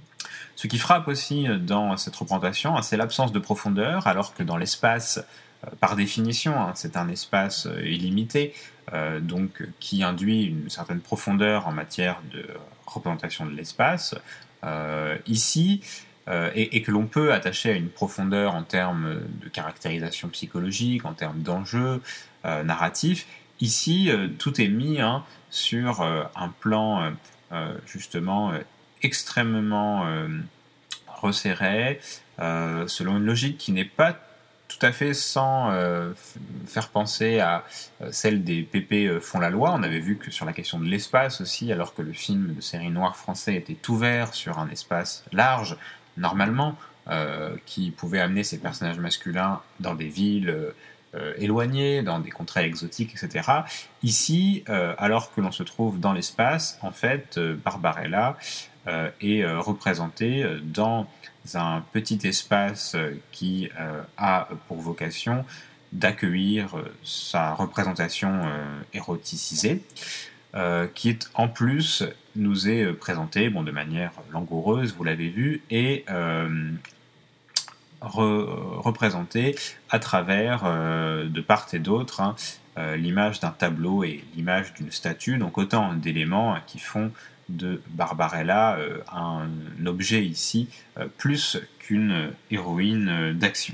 Ce qui frappe aussi dans cette représentation, hein, c'est l'absence de profondeur, alors que dans l'espace, euh, par définition, hein, c'est un espace euh, illimité, euh, donc qui induit une certaine profondeur en matière de représentation de l'espace. Euh, ici, Euh, et, et que l'on peut attacher à une profondeur en termes de caractérisation psychologique, en termes d'enjeux euh, narratifs. Ici, euh, tout est mis hein, sur euh, un plan euh, justement euh, extrêmement euh, resserré, euh, selon une logique qui n'est pas tout à fait sans euh, f- faire penser à euh, celle des Pépé euh, font la loi. On avait vu que sur la question de l'espace aussi, alors que le film de série noire français était ouvert sur un espace large, normalement, euh, qui pouvait amener ces personnages masculins dans des villes euh, euh, éloignées, dans des contrées exotiques, et cetera. Ici, euh, alors que l'on se trouve dans l'espace, en fait, euh, Barbarella euh, est euh, représentée dans un petit espace qui euh, a pour vocation d'accueillir sa représentation euh, éroticisée, euh, qui est en plus nous est présentée bon, de manière langoureuse, vous l'avez vu, et euh, re- représentée à travers, euh, de part et d'autre, hein, euh, l'image d'un tableau et l'image d'une statue, donc autant d'éléments hein, qui font de Barbarella euh, un objet ici euh, plus qu'une héroïne euh, d'action.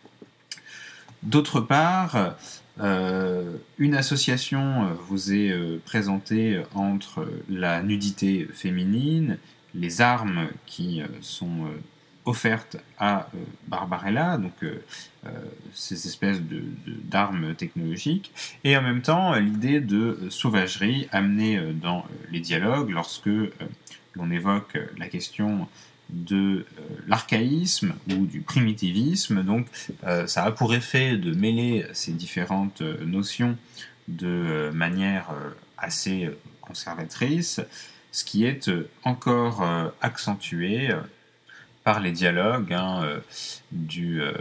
D'autre part, euh, une association euh, vous est euh, présentée entre la nudité féminine, les armes qui euh, sont euh, offertes à euh, Barbarella, donc euh, euh, ces espèces de, de- d'armes technologiques, et en même temps euh, l'idée de euh, sauvagerie amenée euh, dans euh, les dialogues lorsque euh, l'on évoque euh, la question de euh, l'archaïsme ou du primitivisme. Donc euh, ça a pour effet de mêler ces différentes euh, notions de euh, manière euh, assez euh, conservatrice, ce qui est euh, encore euh, accentué euh, par les dialogues hein, euh, du euh,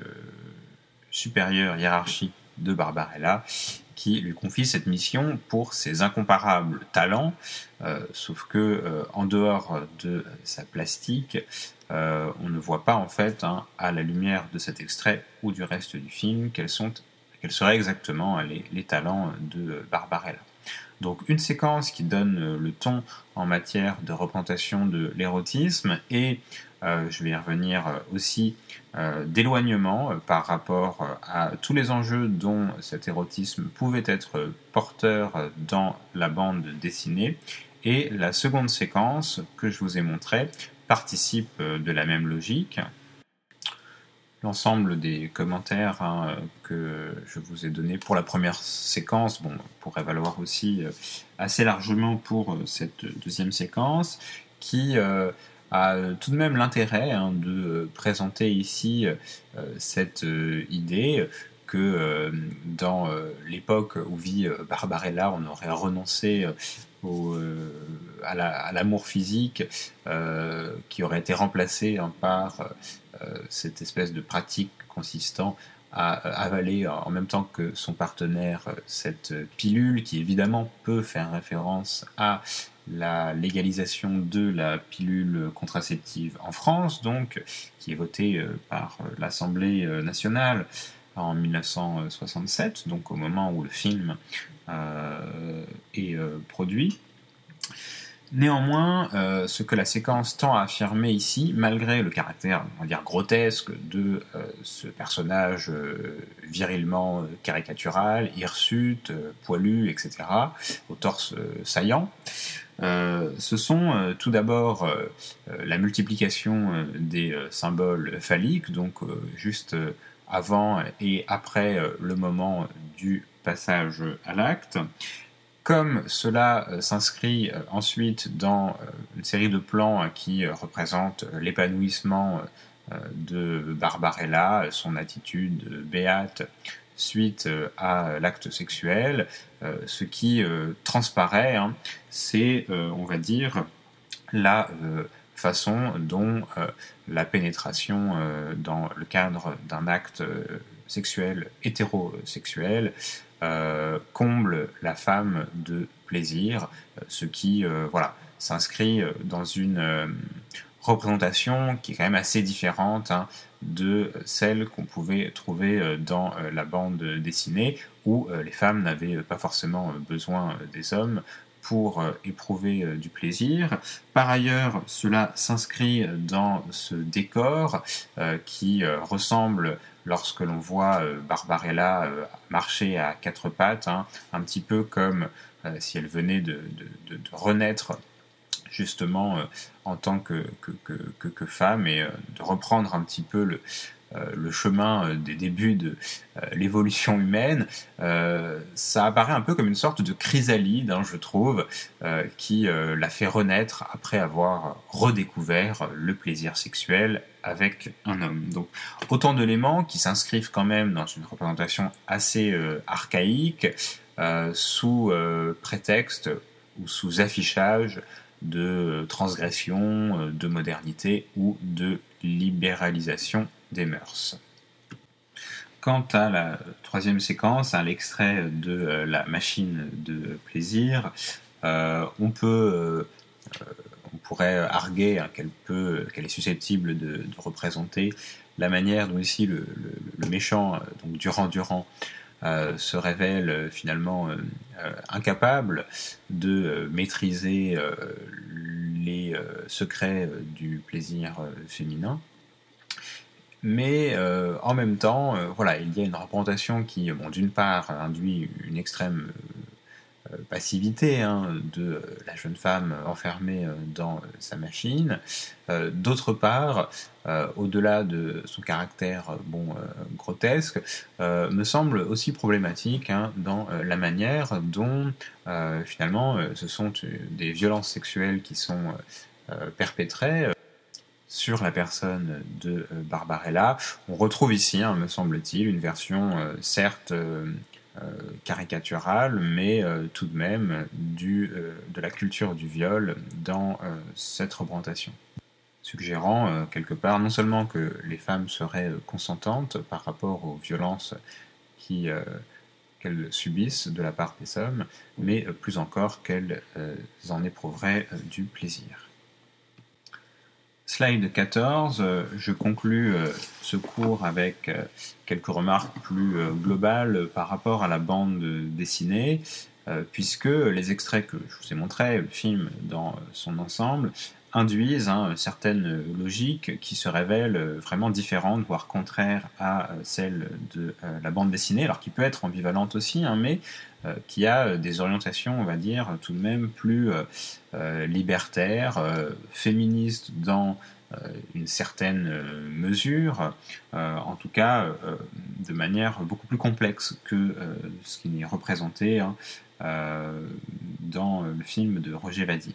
supérieur hiérarchique de Barbarella, qui lui confie cette mission pour ses incomparables talents, euh, sauf que euh, en dehors de sa plastique, euh, on ne voit pas en fait, hein, à la lumière de cet extrait ou du reste du film, quels sont, quels seraient exactement les, les talents de Barbarella. Donc une séquence qui donne le ton en matière de représentation de l'érotisme et, euh, je vais y revenir aussi, euh, d'éloignement euh, par rapport euh, à tous les enjeux dont cet érotisme pouvait être porteur euh, dans la bande dessinée. Et la seconde séquence que je vous ai montrée participe euh, de la même logique. L'ensemble des commentaires hein, que je vous ai donnés pour la première séquence bon, pourrait valoir aussi euh, assez largement pour euh, cette deuxième séquence, qui euh, a tout de même l'intérêt hein, de euh, présenter ici euh, cette euh, idée que euh, dans euh, l'époque où vit euh, Barbarella, on aurait renoncé euh, au, euh, à, la, à l'amour physique, euh, qui aurait été remplacé hein, par euh, cette espèce de pratique consistant à euh, avaler en même temps que son partenaire euh, cette pilule qui évidemment peut faire référence à la légalisation de la pilule contraceptive en France, donc qui est votée euh, par euh, l'Assemblée euh, nationale en mille neuf cent soixante-sept, donc au moment où le film euh, est euh, produit. Néanmoins, euh, ce que la séquence tend à affirmer ici, malgré le caractère, on va dire, grotesque de euh, ce personnage euh, virilement euh, caricatural, hirsute, euh, poilu, et cetera, au torse euh, saillant, euh, ce sont euh, tout d'abord euh, euh, la multiplication euh, des euh, symboles phalliques, donc euh, juste euh, avant et après euh, le moment du passage à l'acte. Comme cela euh, s'inscrit euh, ensuite dans euh, une série de plans euh, qui euh, représentent euh, l'épanouissement euh, de Barbarella, son attitude euh, béate suite euh, à l'acte sexuel, euh, ce qui euh, transparaît, hein, c'est, euh, on va dire, la euh, façon dont euh, la pénétration euh, dans le cadre d'un acte euh, sexuel hétérosexuel euh, comble la femme de plaisir, euh, ce qui euh, voilà, s'inscrit dans une euh, représentation qui est quand même assez différente hein, de celle qu'on pouvait trouver dans euh, la bande dessinée, où euh, les femmes n'avaient pas forcément besoin des hommes pour euh, éprouver euh, du plaisir. Par ailleurs, cela s'inscrit dans ce décor euh, qui euh, ressemble, lorsque l'on voit euh, Barbarella euh, marcher à quatre pattes, hein, un petit peu comme euh, si elle venait de, de, de, de renaître justement euh, en tant que, que, que, que, que femme, et euh, de reprendre un petit peu le, euh, le chemin euh, des débuts de euh, l'évolution humaine, euh, ça apparaît un peu comme une sorte de chrysalide, hein, je trouve, euh, qui euh, l'a fait renaître après avoir redécouvert le plaisir sexuel avec un homme. Donc autant d'éléments qui s'inscrivent quand même dans une représentation assez euh, archaïque, euh, sous euh, prétexte ou sous affichage de transgression, de modernité ou de libéralisation des mœurs. Quant à la troisième séquence, à l'extrait de euh, la machine de plaisir, euh, on peut, euh, on pourrait arguer hein, qu'elle peut, qu'elle est susceptible de, de représenter la manière dont ici le, le, le méchant, donc Durand Durand, euh, se révèle euh, finalement euh, euh, incapable de euh, maîtriser euh, les euh, secrets euh, du plaisir euh, féminin. Mais euh, en même temps, euh, voilà, il y a une représentation qui, bon, d'une part, induit une extrême euh, passivité hein, de euh, la jeune femme enfermée euh, dans euh, sa machine. Euh, d'autre part, euh, au-delà de son caractère euh, bon euh, grotesque, euh, me semble aussi problématique hein, dans euh, la manière dont euh, finalement euh, ce sont euh, des violences sexuelles qui sont euh, perpétrées sur la personne de euh, Barbarella. On retrouve ici, hein, me semble-t-il, une version euh, certes euh, euh, caricaturale, mais euh, tout de même du, euh, de la culture du viol dans euh, cette représentation. Suggérant euh, quelque part non seulement que les femmes seraient euh, consentantes par rapport aux violences qui, euh, qu'elles subissent de la part des hommes, mais euh, plus encore qu'elles euh, en éprouveraient euh, du plaisir. Slide quatorze, euh, je conclus euh, ce cours avec euh, quelques remarques plus euh, globales par rapport à la bande dessinée, euh, puisque les extraits que je vous ai montrés, le film dans son ensemble, induisent hein, certaines logiques qui se révèlent vraiment différentes, voire contraires à celles de euh, la bande dessinée, alors qui peut être ambivalente aussi, hein, mais euh, qui a des orientations, on va dire, tout de même plus euh, euh, libertaires, euh, féministes dans euh, une certaine euh, mesure, euh, en tout cas euh, de manière beaucoup plus complexe que euh, ce qui est représenté hein, euh, dans le film de Roger Vadim.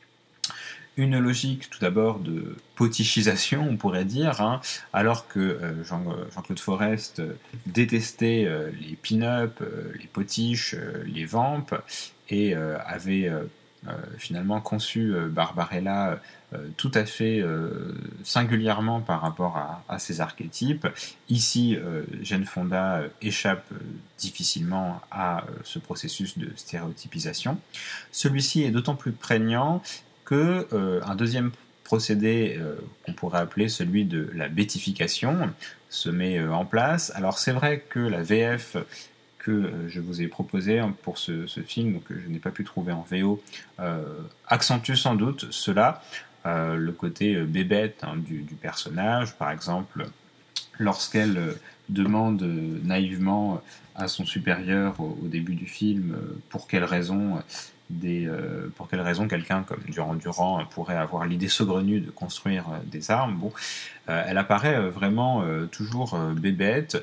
Une logique tout d'abord de potichisation, on pourrait dire, hein, alors que euh, Jean, Jean-Claude Forest euh, détestait euh, les pin-up, euh, les potiches, euh, les vampes, et euh, avait euh, euh, finalement conçu euh, Barbarella euh, tout à fait euh, singulièrement par rapport à, à ces archétypes. Ici, euh, Jane Fonda euh, échappe euh, difficilement à euh, ce processus de stéréotypisation. Celui-ci est d'autant plus prégnant que euh, un deuxième procédé euh, qu'on pourrait appeler celui de la bétification se met euh, en place. Alors c'est vrai que la V F que euh, je vous ai proposée hein, pour ce, ce film, que je n'ai pas pu trouver en V O, euh, accentue sans doute cela, euh, le côté euh, bébête hein, du, du personnage, par exemple, lorsqu'elle euh, demande euh, naïvement à son supérieur au, au début du film euh, pour quelle raison... Euh, Des, euh, pour quelle raison quelqu'un comme Durand Durand pourrait avoir l'idée saugrenue de construire euh, des armes. Bon, euh, elle apparaît euh, vraiment euh, toujours euh, bébête,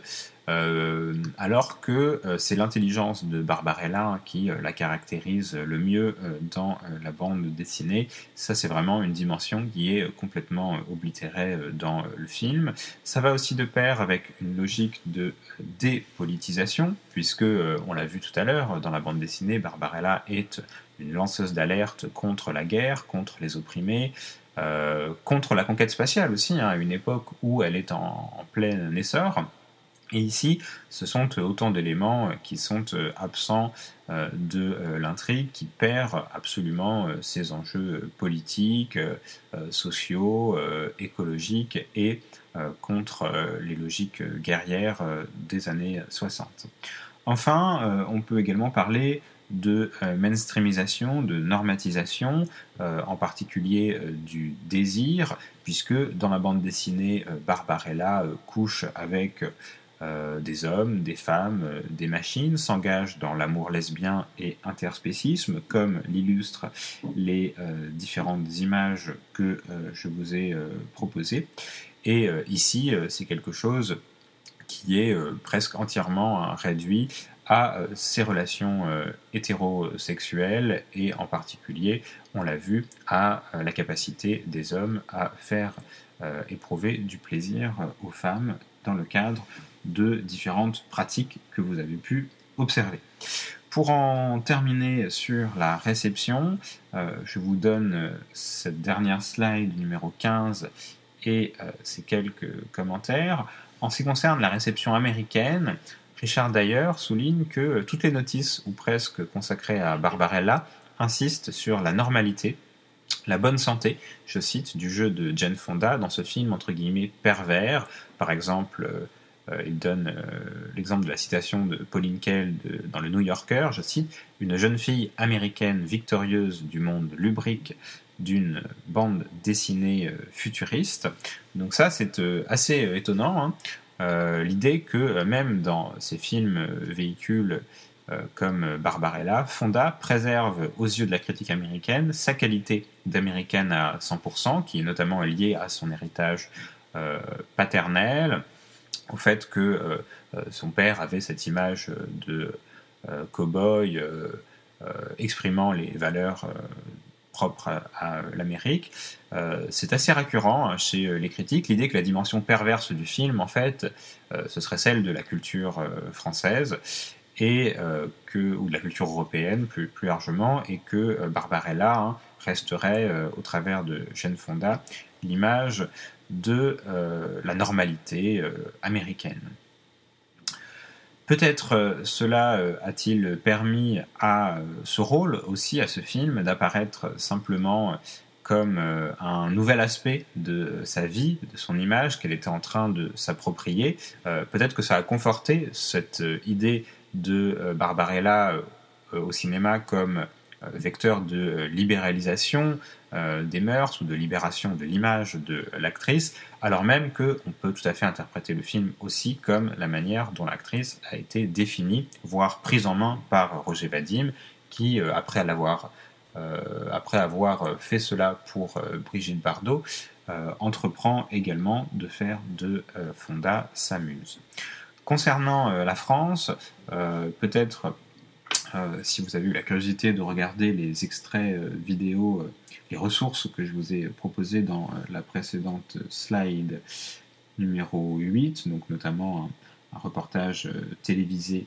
euh, alors que euh, c'est l'intelligence de Barbarella hein, qui euh, la caractérise le mieux euh, dans euh, la bande dessinée. Ça, c'est vraiment une dimension qui est complètement euh, oblitérée euh, dans euh, le film. Ça va aussi de pair avec une logique de dépolitisation, puisque, euh, on l'a vu tout à l'heure, dans la bande dessinée, Barbarella est une lanceuse d'alerte contre la guerre, contre les opprimés, euh, contre la conquête spatiale aussi, hein, à une époque où elle est en, en plein essor. Et ici, ce sont autant d'éléments qui sont absents de l'intrigue, qui perd absolument ses enjeux politiques, sociaux, écologiques et contre les logiques guerrières des années soixante. Enfin, on peut également parler de mainstreamisation, de normatisation, en particulier du désir, puisque dans la bande dessinée, Barbarella couche avec Euh, des hommes, des femmes, euh, des machines, s'engagent dans l'amour lesbien et interspécisme, comme l'illustrent les euh, différentes images que euh, je vous ai euh, proposées. Et euh, ici, euh, c'est quelque chose qui est euh, presque entièrement euh, réduit à euh, ces relations euh, hétérosexuelles et en particulier, on l'a vu, à euh, la capacité des hommes à faire euh, éprouver du plaisir euh, aux femmes dans le cadre de différentes pratiques que vous avez pu observer. Pour en terminer sur la réception, euh, je vous donne euh, cette dernière slide numéro quinze et euh, ces quelques commentaires. En ce qui concerne la réception américaine, Richard Dyer souligne que euh, toutes les notices, ou presque consacrées à Barbarella, insistent sur la normalité, la bonne santé, je cite, du jeu de Jane Fonda dans ce film entre guillemets pervers. Par exemple, euh, euh, il donne euh, l'exemple de la citation de Pauline Kael de, dans le New Yorker, je cite, une jeune fille américaine victorieuse du monde lubrique d'une bande dessinée euh, futuriste. Donc ça, c'est euh, assez euh, étonnant. Hein. Euh, l'idée que euh, même dans ces films euh, véhicules euh, comme Barbarella, Fonda préserve aux yeux de la critique américaine sa qualité d'américaine à cent pour cent, qui est notamment liée à son héritage euh, paternel, au fait que euh, euh, son père avait cette image de euh, cow-boy euh, euh, exprimant les valeurs euh, propres à, à l'Amérique. Euh, c'est assez récurrent chez les critiques, l'idée que la dimension perverse du film, en fait, euh, ce serait celle de la culture euh, française, et euh, que, ou de la culture européenne plus, plus largement, et que euh, Barbarella hein, resterait, euh, au travers de Jane Fonda, l'image de euh, la normalité euh, américaine. Peut-être euh, cela euh, a-t-il permis à euh, ce rôle aussi, à ce film, d'apparaître simplement comme euh, un nouvel aspect de sa vie, de son image qu'elle était en train de s'approprier. Euh, peut-être que ça a conforté cette euh, idée de euh, Barbarella euh, au cinéma comme euh, vecteur de euh, libéralisation euh, des mœurs ou de libération de l'image de l'actrice, alors même qu'on peut tout à fait interpréter le film aussi comme la manière dont l'actrice a été définie, voire prise en main par Roger Vadim, qui, euh, après l'avoir euh, après avoir fait cela pour euh, Brigitte Bardot, euh, entreprend également de faire de euh, Fonda sa muse. Concernant euh, la France, euh, peut-être, euh, si vous avez eu la curiosité de regarder les extraits euh, vidéo, euh, les ressources que je vous ai proposées dans euh, la précédente slide numéro huit, donc notamment un, un reportage euh, télévisé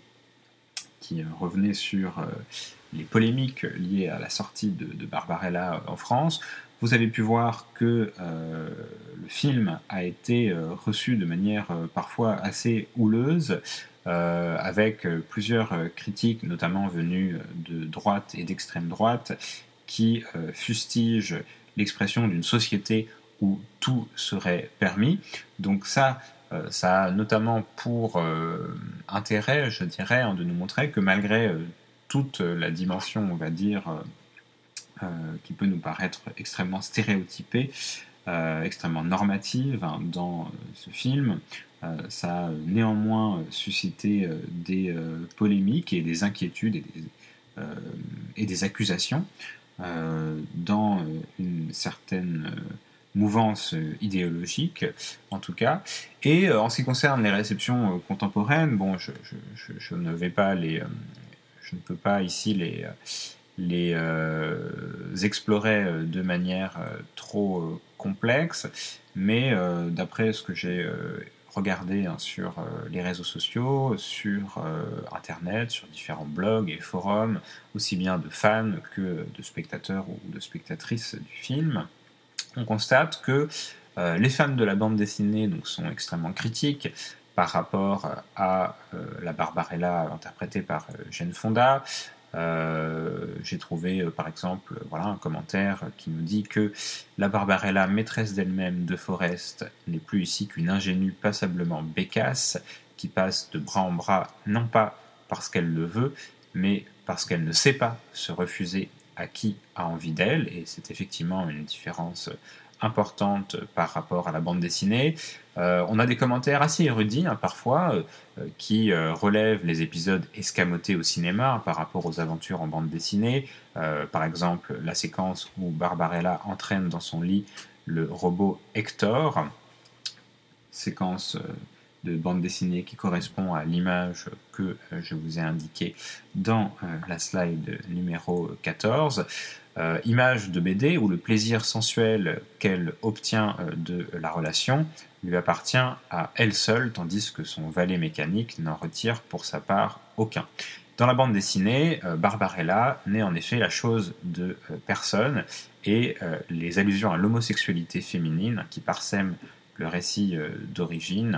qui euh, revenait sur euh, les polémiques liées à la sortie de, de Barbarella en France, vous avez pu voir que euh, le film a été euh, reçu de manière euh, parfois assez houleuse, euh, avec euh, plusieurs euh, critiques, notamment venues de droite et d'extrême droite, qui euh, fustigent l'expression d'une société où tout serait permis. Donc ça, euh, ça a notamment pour euh, intérêt, je dirais, hein, de nous montrer que malgré euh, toute la dimension, on va dire, euh, euh, qui peut nous paraître extrêmement stéréotypée, euh, extrêmement normative hein, dans euh, ce film, euh, ça a néanmoins suscité euh, des euh, polémiques et des inquiétudes et des, euh, et des accusations euh, dans euh, une certaine euh, mouvance idéologique, en tout cas. Et euh, en ce qui concerne les réceptions euh, contemporaines, bon, je, je, je, je ne vais pas les... Euh, je ne peux pas ici les... les euh, explorer de manière euh, trop euh, complexe, mais euh, d'après ce que j'ai euh, regardé hein, sur euh, les réseaux sociaux, sur euh, Internet, sur différents blogs et forums, aussi bien de fans que de spectateurs ou de spectatrices du film, on constate que euh, les fans de la bande dessinée donc, sont extrêmement critiques par rapport à euh, la Barbarella interprétée par euh, Jane Fonda. Euh, j'ai trouvé euh, par exemple voilà, un commentaire qui nous dit que la Barbarella, maîtresse d'elle-même de Forest, n'est plus ici qu'une ingénue passablement bécasse qui passe de bras en bras, non pas parce qu'elle le veut, mais parce qu'elle ne sait pas se refuser à qui a envie d'elle, et c'est effectivement une différence importante par rapport à la bande dessinée. Euh, on a des commentaires assez érudits hein, parfois euh, qui euh, relèvent les épisodes escamotés au cinéma hein, par rapport aux aventures en bande dessinée. Euh, par exemple, la séquence où Barbarella entraîne dans son lit le robot Hector, séquence de bande dessinée qui correspond à l'image que je vous ai indiquée dans la slide numéro quatorze. Euh, image de B D où le plaisir sensuel qu'elle obtient de la relation lui appartient à elle seule, tandis que son valet mécanique n'en retire pour sa part aucun. Dans la bande dessinée, euh, Barbarella n'est en effet la chose de euh, personne, et euh, les allusions à l'homosexualité féminine qui parsèment le récit euh, d'origine,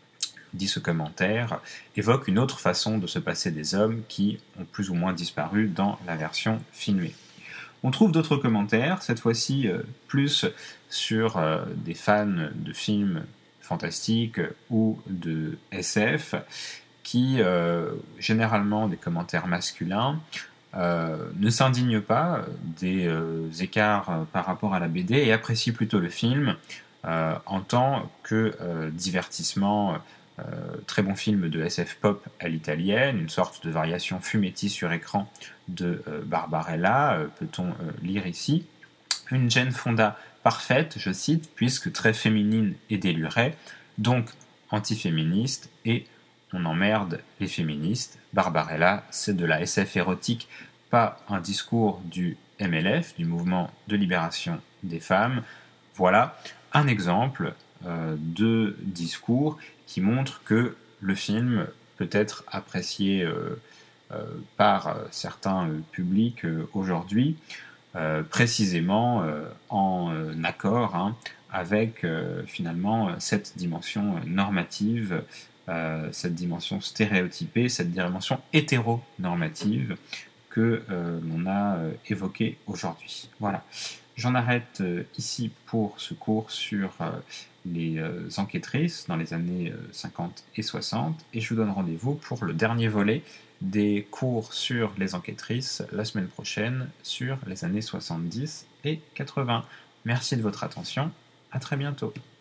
dit ce commentaire, évoquent une autre façon de se passer des hommes qui ont plus ou moins disparu dans la version filmée. On trouve d'autres commentaires, cette fois-ci euh, plus sur euh, des fans de films fantastiques ou de S F, qui, euh, généralement des commentaires masculins, euh, ne s'indignent pas des euh, écarts euh, par rapport à la B D et apprécient plutôt le film euh, en tant que euh, divertissement. Euh, très bon film de S F pop à l'italienne, une sorte de variation fumetti sur écran de euh, Barbarella, euh, peut-on euh, lire ici. Une Jane Fonda parfaite, je cite, puisque très féminine et délurée, donc antiféministe, et on emmerde les féministes. Barbarella, c'est de la S F érotique, pas un discours du M L F, du mouvement de libération des femmes. Voilà un exemple euh, de discours qui montre que le film peut être apprécié euh, euh, par euh, certains euh, publics euh, aujourd'hui, euh, précisément euh, en euh, accord hein, avec euh, finalement cette dimension normative, euh, cette dimension stéréotypée, cette dimension hétéronormative que euh, l'on a euh, évoquée aujourd'hui. Voilà. J'en arrête euh, ici pour ce cours sur euh, les euh, enquêtrices dans les années euh, cinquante et soixante, et je vous donne rendez-vous pour le dernier volet des cours sur les enquêtrices la semaine prochaine sur les années soixante-dix et quatre-vingts. Merci de votre attention, à très bientôt.